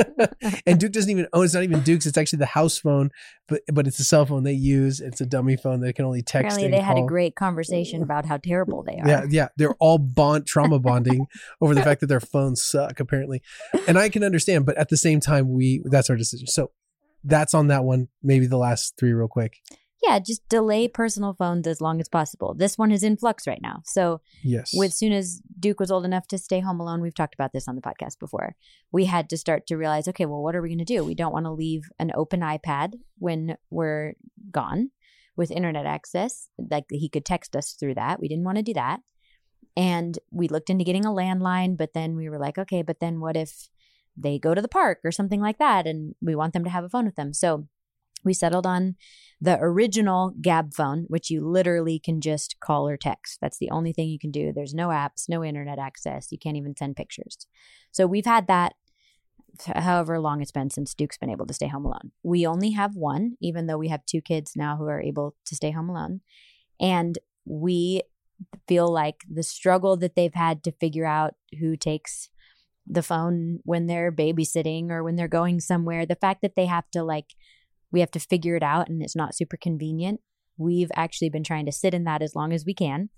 And Duke doesn't even, oh, it's not even Duke's. It's actually the house phone, but but it's a cell phone they use. It's a dummy phone that can only text. Apparently and they had call. a great conversation about how terrible they are. Yeah, yeah. They're all bond trauma bonding over the fact that their phones suck, apparently. And I can understand, but at the same time, we that's our decision. So that's on that one. Maybe the last three real quick. Yeah, just delay personal phones as long as possible. This one is in flux right now. So Yes. as soon as Duke was old enough to stay home alone, we've talked about this on the podcast before, we had to start to realize, okay, well, what are we going to do? We don't want to leave an open iPad when we're gone with internet access. Like he could text us through that. We didn't want to do that. And we looked into getting a landline, but then we were like, okay, but then what if they go to the park or something like that? And we want them to have a phone with them. So we settled on the original Gab phone, which you literally can just call or text. That's the only thing you can do. There's no apps, no internet access. You can't even send pictures. So we've had that however long it's been since Duke's been able to stay home alone. We only have one, even though we have two kids now who are able to stay home alone. And we feel like the struggle that they've had to figure out who takes the phone when they're babysitting or when they're going somewhere, the fact that they have to like, we have to figure it out and it's not super convenient. We've actually been trying to sit in that as long as we can.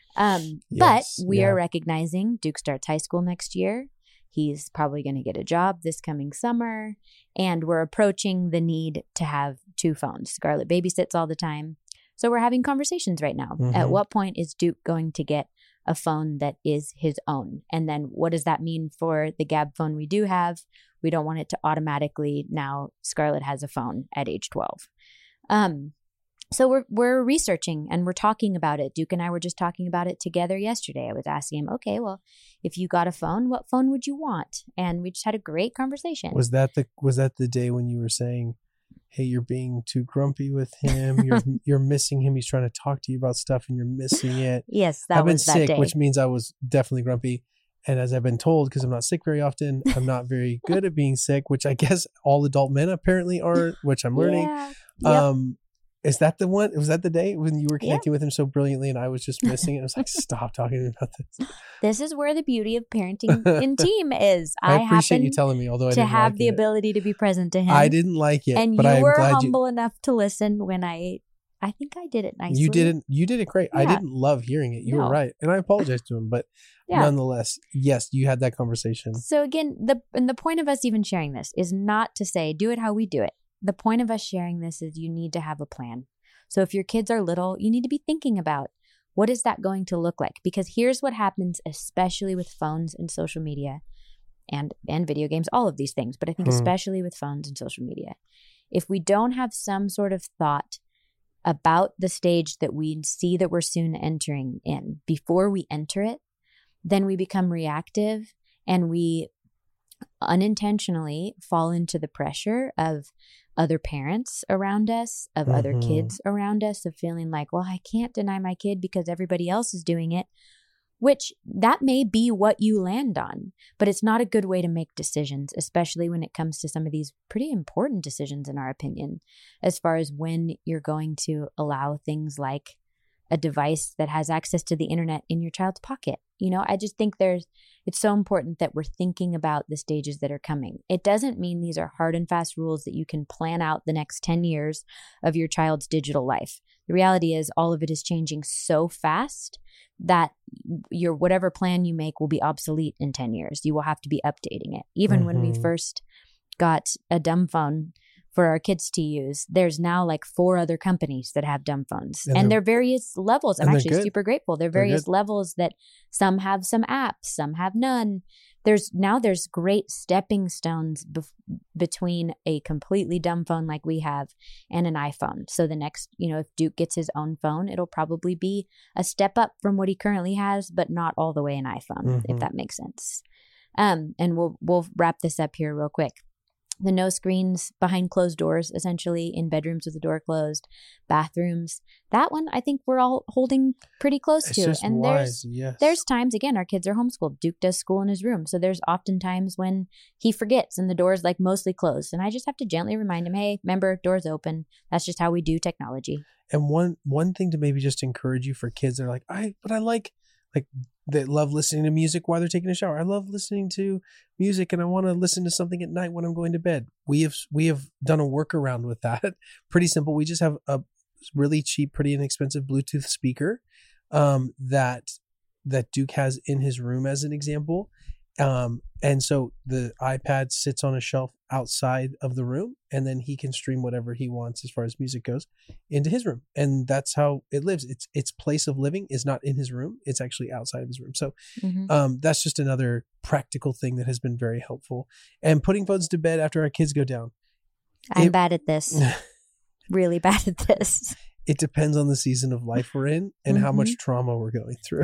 Um, Yes, but we yeah. are recognizing Duke starts high school next year. He's probably going to get a job this coming summer. And we're approaching the need to have two phones. Scarlett babysits all the time. So we're having conversations right now. Mhm. At what point is Duke going to get a phone that is his own? And then what does that mean for the Gab phone we do have? We don't want it to automatically now Scarlett has a phone at age twelve. Um, so we're we're researching and we're talking about it. Duke and I were just talking about it together yesterday. I was asking him, okay, well, if you got a phone, what phone would you want? And we just had a great conversation. Was that the was that the day when you were saying, hey, you're being too grumpy with him. You're you're missing him. He's trying to talk to you about stuff and you're missing it. Yes, that I've been was that sick, day. which means I was definitely grumpy. And as I've been told, because I'm not sick very often, I'm not very good at being sick, which I guess all adult men apparently aren't, which I'm learning. Yeah. Yep. Um, is that the one? Was that the day when you were connecting with him so brilliantly and I was just missing it? I was like, stop talking to me about this. This is where the beauty of parenting in team is. I, I, appreciate happen you telling me, although I to didn't have like the it. ability to be present to him. I didn't like it, and but you I'm were glad humble enough to listen when I, I think I did it you nicely. you did it. You did it great. I Yeah. didn't love hearing it. You No. were right, and I apologize to him, but Yeah. nonetheless, yes, you had that conversation. So again, the and the point of us even sharing this is not to say do it how we do it. The point of us sharing this is you need to have a plan. So if your kids are little, you need to be thinking about what is that going to look like? Because here's what happens, especially with phones and social media and and video games, all of these things, but I think Hmm. especially with phones and social media. If we don't have some sort of thought about the stage that we see that we're soon entering in before we enter it, then we become reactive and we unintentionally fall into the pressure of other parents around us, of other Mhm. kids around us, of feeling like, well, I can't deny my kid because everybody else is doing it, which that may be what you land on, but it's not a good way to make decisions, especially when it comes to some of these pretty important decisions, in our opinion, as far as when you're going to allow things like a device that has access to the internet in your child's pocket. You know, I just think there's, it's so important that we're thinking about the stages that are coming. It doesn't mean these are hard and fast rules that you can plan out the next ten years of your child's digital life. The reality is all of it is changing so fast that your whatever plan you make will be obsolete in ten years. You will have to be updating it. Even when we Mhm. first got a dumb phone for our kids to use, there's now like four other companies that have dumb phones, And and, they're- they're various levels. I'm and they're actually good. super grateful. They're They're various good. levels that some have some apps, some have none. There's now there's great stepping stones bef- between a completely dumb phone like we have and an iPhone. So the next, you know, if Duke gets his own phone, it'll probably be a step up from what he currently has, but not all the way an iPhone, if Mhm. that makes sense. Um, and we'll we'll wrap this up here real quick. The no screens behind closed doors, essentially in bedrooms with the door closed, bathrooms. That one, I think we're all holding pretty close It's to. just And wise, there's yes. there's times, again, our kids are homeschooled. Duke does school in his room. So there's often times when he forgets and the door's like mostly closed. And I just have to gently remind him, hey, remember, door's open. That's just how we do technology. And one one thing to maybe just encourage you for kids that are like, I but I like like that love listening to music while they're taking a shower. I love listening to music and I want to listen to something at night when I'm going to bed. We have we have done a workaround with that. Pretty simple. We just have a really cheap, pretty inexpensive Bluetooth speaker um, that that Duke has in his room as an example. Um, and so the iPad sits on a shelf outside of the room, and then he can stream whatever he wants as far as music goes into his room. And that's how it lives. Its its place of living is not in his room. It's actually outside of his room. So mm-hmm. um, that's just another practical thing that has been very helpful. And putting phones to bed after our kids go down. I'm it, bad at this. Really bad at this. It depends on the season of life we're in and mm-hmm. how much trauma we're going through.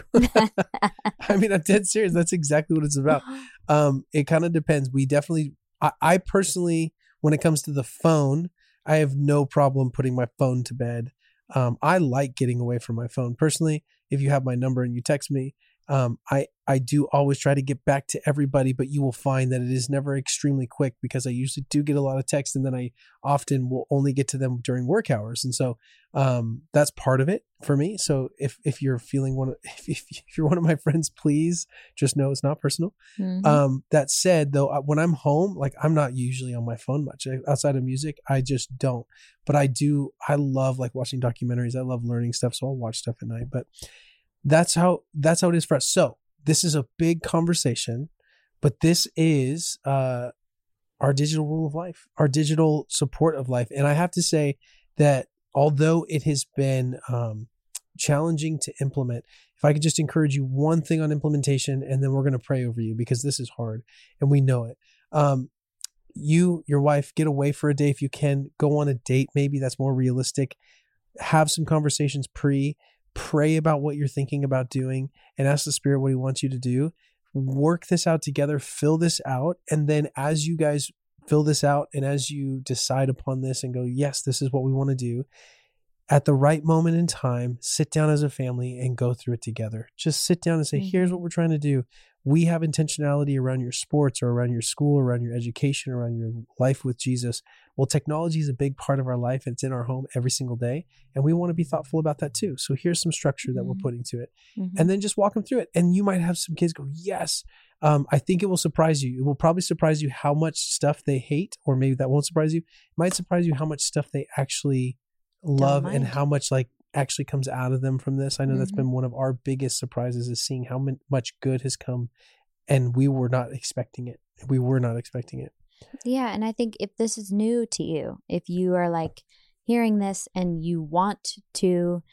I mean, I'm dead serious. That's exactly what it's about. Um, it kind of depends. We definitely, I, I personally, when it comes to the phone, I have no problem putting my phone to bed. Um, I like getting away from my phone. Personally, if you have my number and you text me, um, I, I do always try to get back to everybody, but you will find that it is never extremely quick because I usually do get a lot of texts and then I often will only get to them during work hours. And so um, that's part of it for me. So if, if you're feeling one of, if, if you're one of my friends, please just know it's not personal. Mm-hmm. Um, that said though, when I'm home, like I'm not usually on my phone much outside of music. I just don't, but I do. I love like watching documentaries. I love learning stuff. So I'll watch stuff at night, but That's how that's how it is for us. So this is a big conversation, but this is uh, our digital rule of life, our digital support of life. And I have to say that although it has been um, challenging to implement, if I could just encourage you one thing on implementation, and then we're going to pray over you because this is hard and we know it. Um, you, your wife, get away for a day if you can. Go on a date. Maybe that's more realistic. Have some conversations pre. Pray about what you're thinking about doing and ask the Spirit what he wants you to do. Work this out together, fill this out. And then as you guys fill this out and as you decide upon this and go, yes, this is what we want to do, at the right moment in time, sit down as a family and go through it together. Just sit down and say, mm-hmm. here's what we're trying to do. We have intentionality around your sports or around your school, or around your education, or around your life with Jesus. Well, technology is a big part of our life. It's in our home every single day. And we want to be thoughtful about that too. So here's some structure that mm-hmm. we're putting to it. Mm-hmm. And then just walk them through it. And you might have some kids go, yes. Um, I think it will surprise you. It will probably surprise you how much stuff they hate, or maybe that won't surprise you. It might surprise you how much stuff they actually love and how much like actually comes out of them from this. I know mm-hmm. that's been one of our biggest surprises, is seeing how much good has come, and we were not expecting it. We were not expecting it. Yeah. And I think if this is new to you, if you are like hearing this and you want to,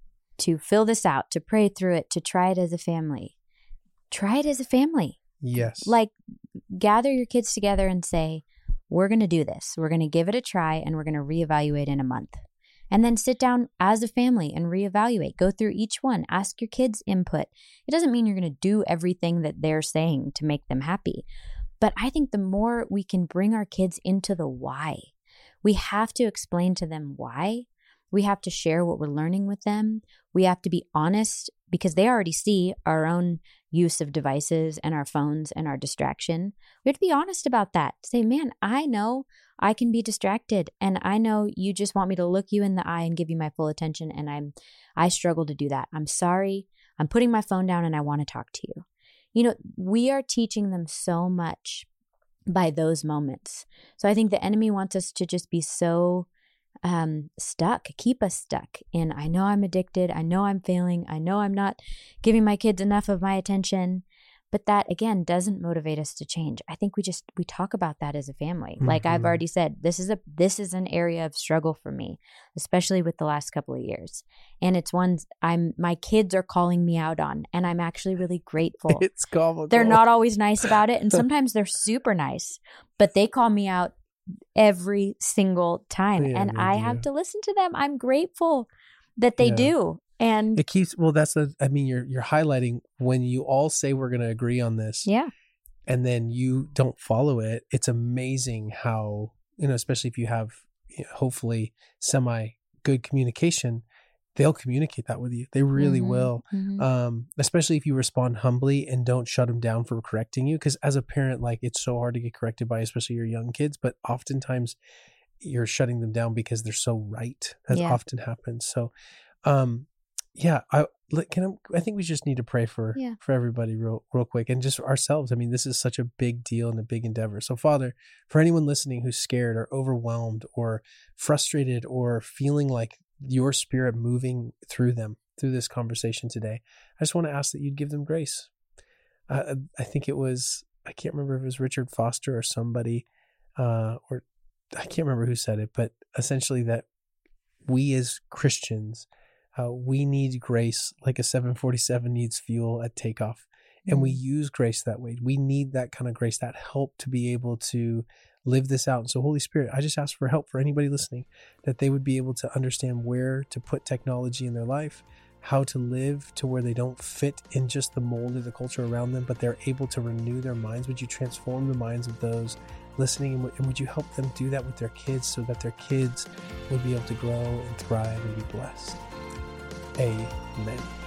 to fill this out, to pray through it, to try it as a family, try it as a family. Yes. Like gather your kids together and say, we're going to do this. We're going to give it a try and we're going to reevaluate in a month. And then sit down as a family and reevaluate. Go through each one. Ask your kids' input. It doesn't mean you're going to do everything that they're saying to make them happy. But I think the more we can bring our kids into the why, we have to explain to them why. We have to share what we're learning with them. We have to be honest because they already see our own use of devices and our phones and our distraction. We have to be honest about that. Say, man, I know I can be distracted, and I know you just want me to look you in the eye and give you my full attention, and I'm I struggle to do that. I'm sorry. I'm putting my phone down and I want to talk to you. You know, we are teaching them so much by those moments. So I think the enemy wants us to just be so um, stuck, keep us stuck in, I know I'm addicted. I know I'm failing. I know I'm not giving my kids enough of my attention. But that, again, doesn't motivate us to change. I think we just, we talk about that as a family. Mm-hmm. Like I've already said, this is a, this is an area of struggle for me, especially with the last couple of years. And it's one I'm, my kids are calling me out on, and I'm actually really grateful. It's comical. They're not always nice about it. And sometimes they're super nice, but they call me out every single time. Yeah, and I do. have to listen to them. I'm grateful that they yeah. do. And it keeps, well, that's the, I mean, you're, you're highlighting when you all say we're going to agree on this. Yeah. And then you don't follow it. It's amazing how, you know, especially if you have, you know, hopefully semi good communication, they'll communicate that with you. They really mm-hmm. will. Mm-hmm. Um, especially if you respond humbly and don't shut them down for correcting you. Cause as a parent, like it's so hard to get corrected by, especially your young kids, but oftentimes you're shutting them down because they're so right. That yeah. often happens. So, um, yeah, I can I, I think we just need to pray for Yeah. for everybody real real quick, and just ourselves. I mean, this is such a big deal and a big endeavor. So Father, for anyone listening who's scared or overwhelmed or frustrated or feeling like your Spirit moving through them through this conversation today, I just want to ask that you'd give them grace. Uh, I think it was, I can't remember if it was Richard Foster or somebody, uh, or I can't remember who said it, but essentially that we as Christians, Uh, we need grace like a seven forty-seven needs fuel at takeoff. And mm. we use grace that way. We need that kind of grace, that help to be able to live this out. And so Holy Spirit, I just ask for help for anybody listening, that they would be able to understand where to put technology in their life, how to live to where they don't fit in just the mold of the culture around them, but they're able to renew their minds. Would you transform the minds of those listening? And, w- and would you help them do that with their kids so that their kids would be able to grow and thrive and be blessed? Amen.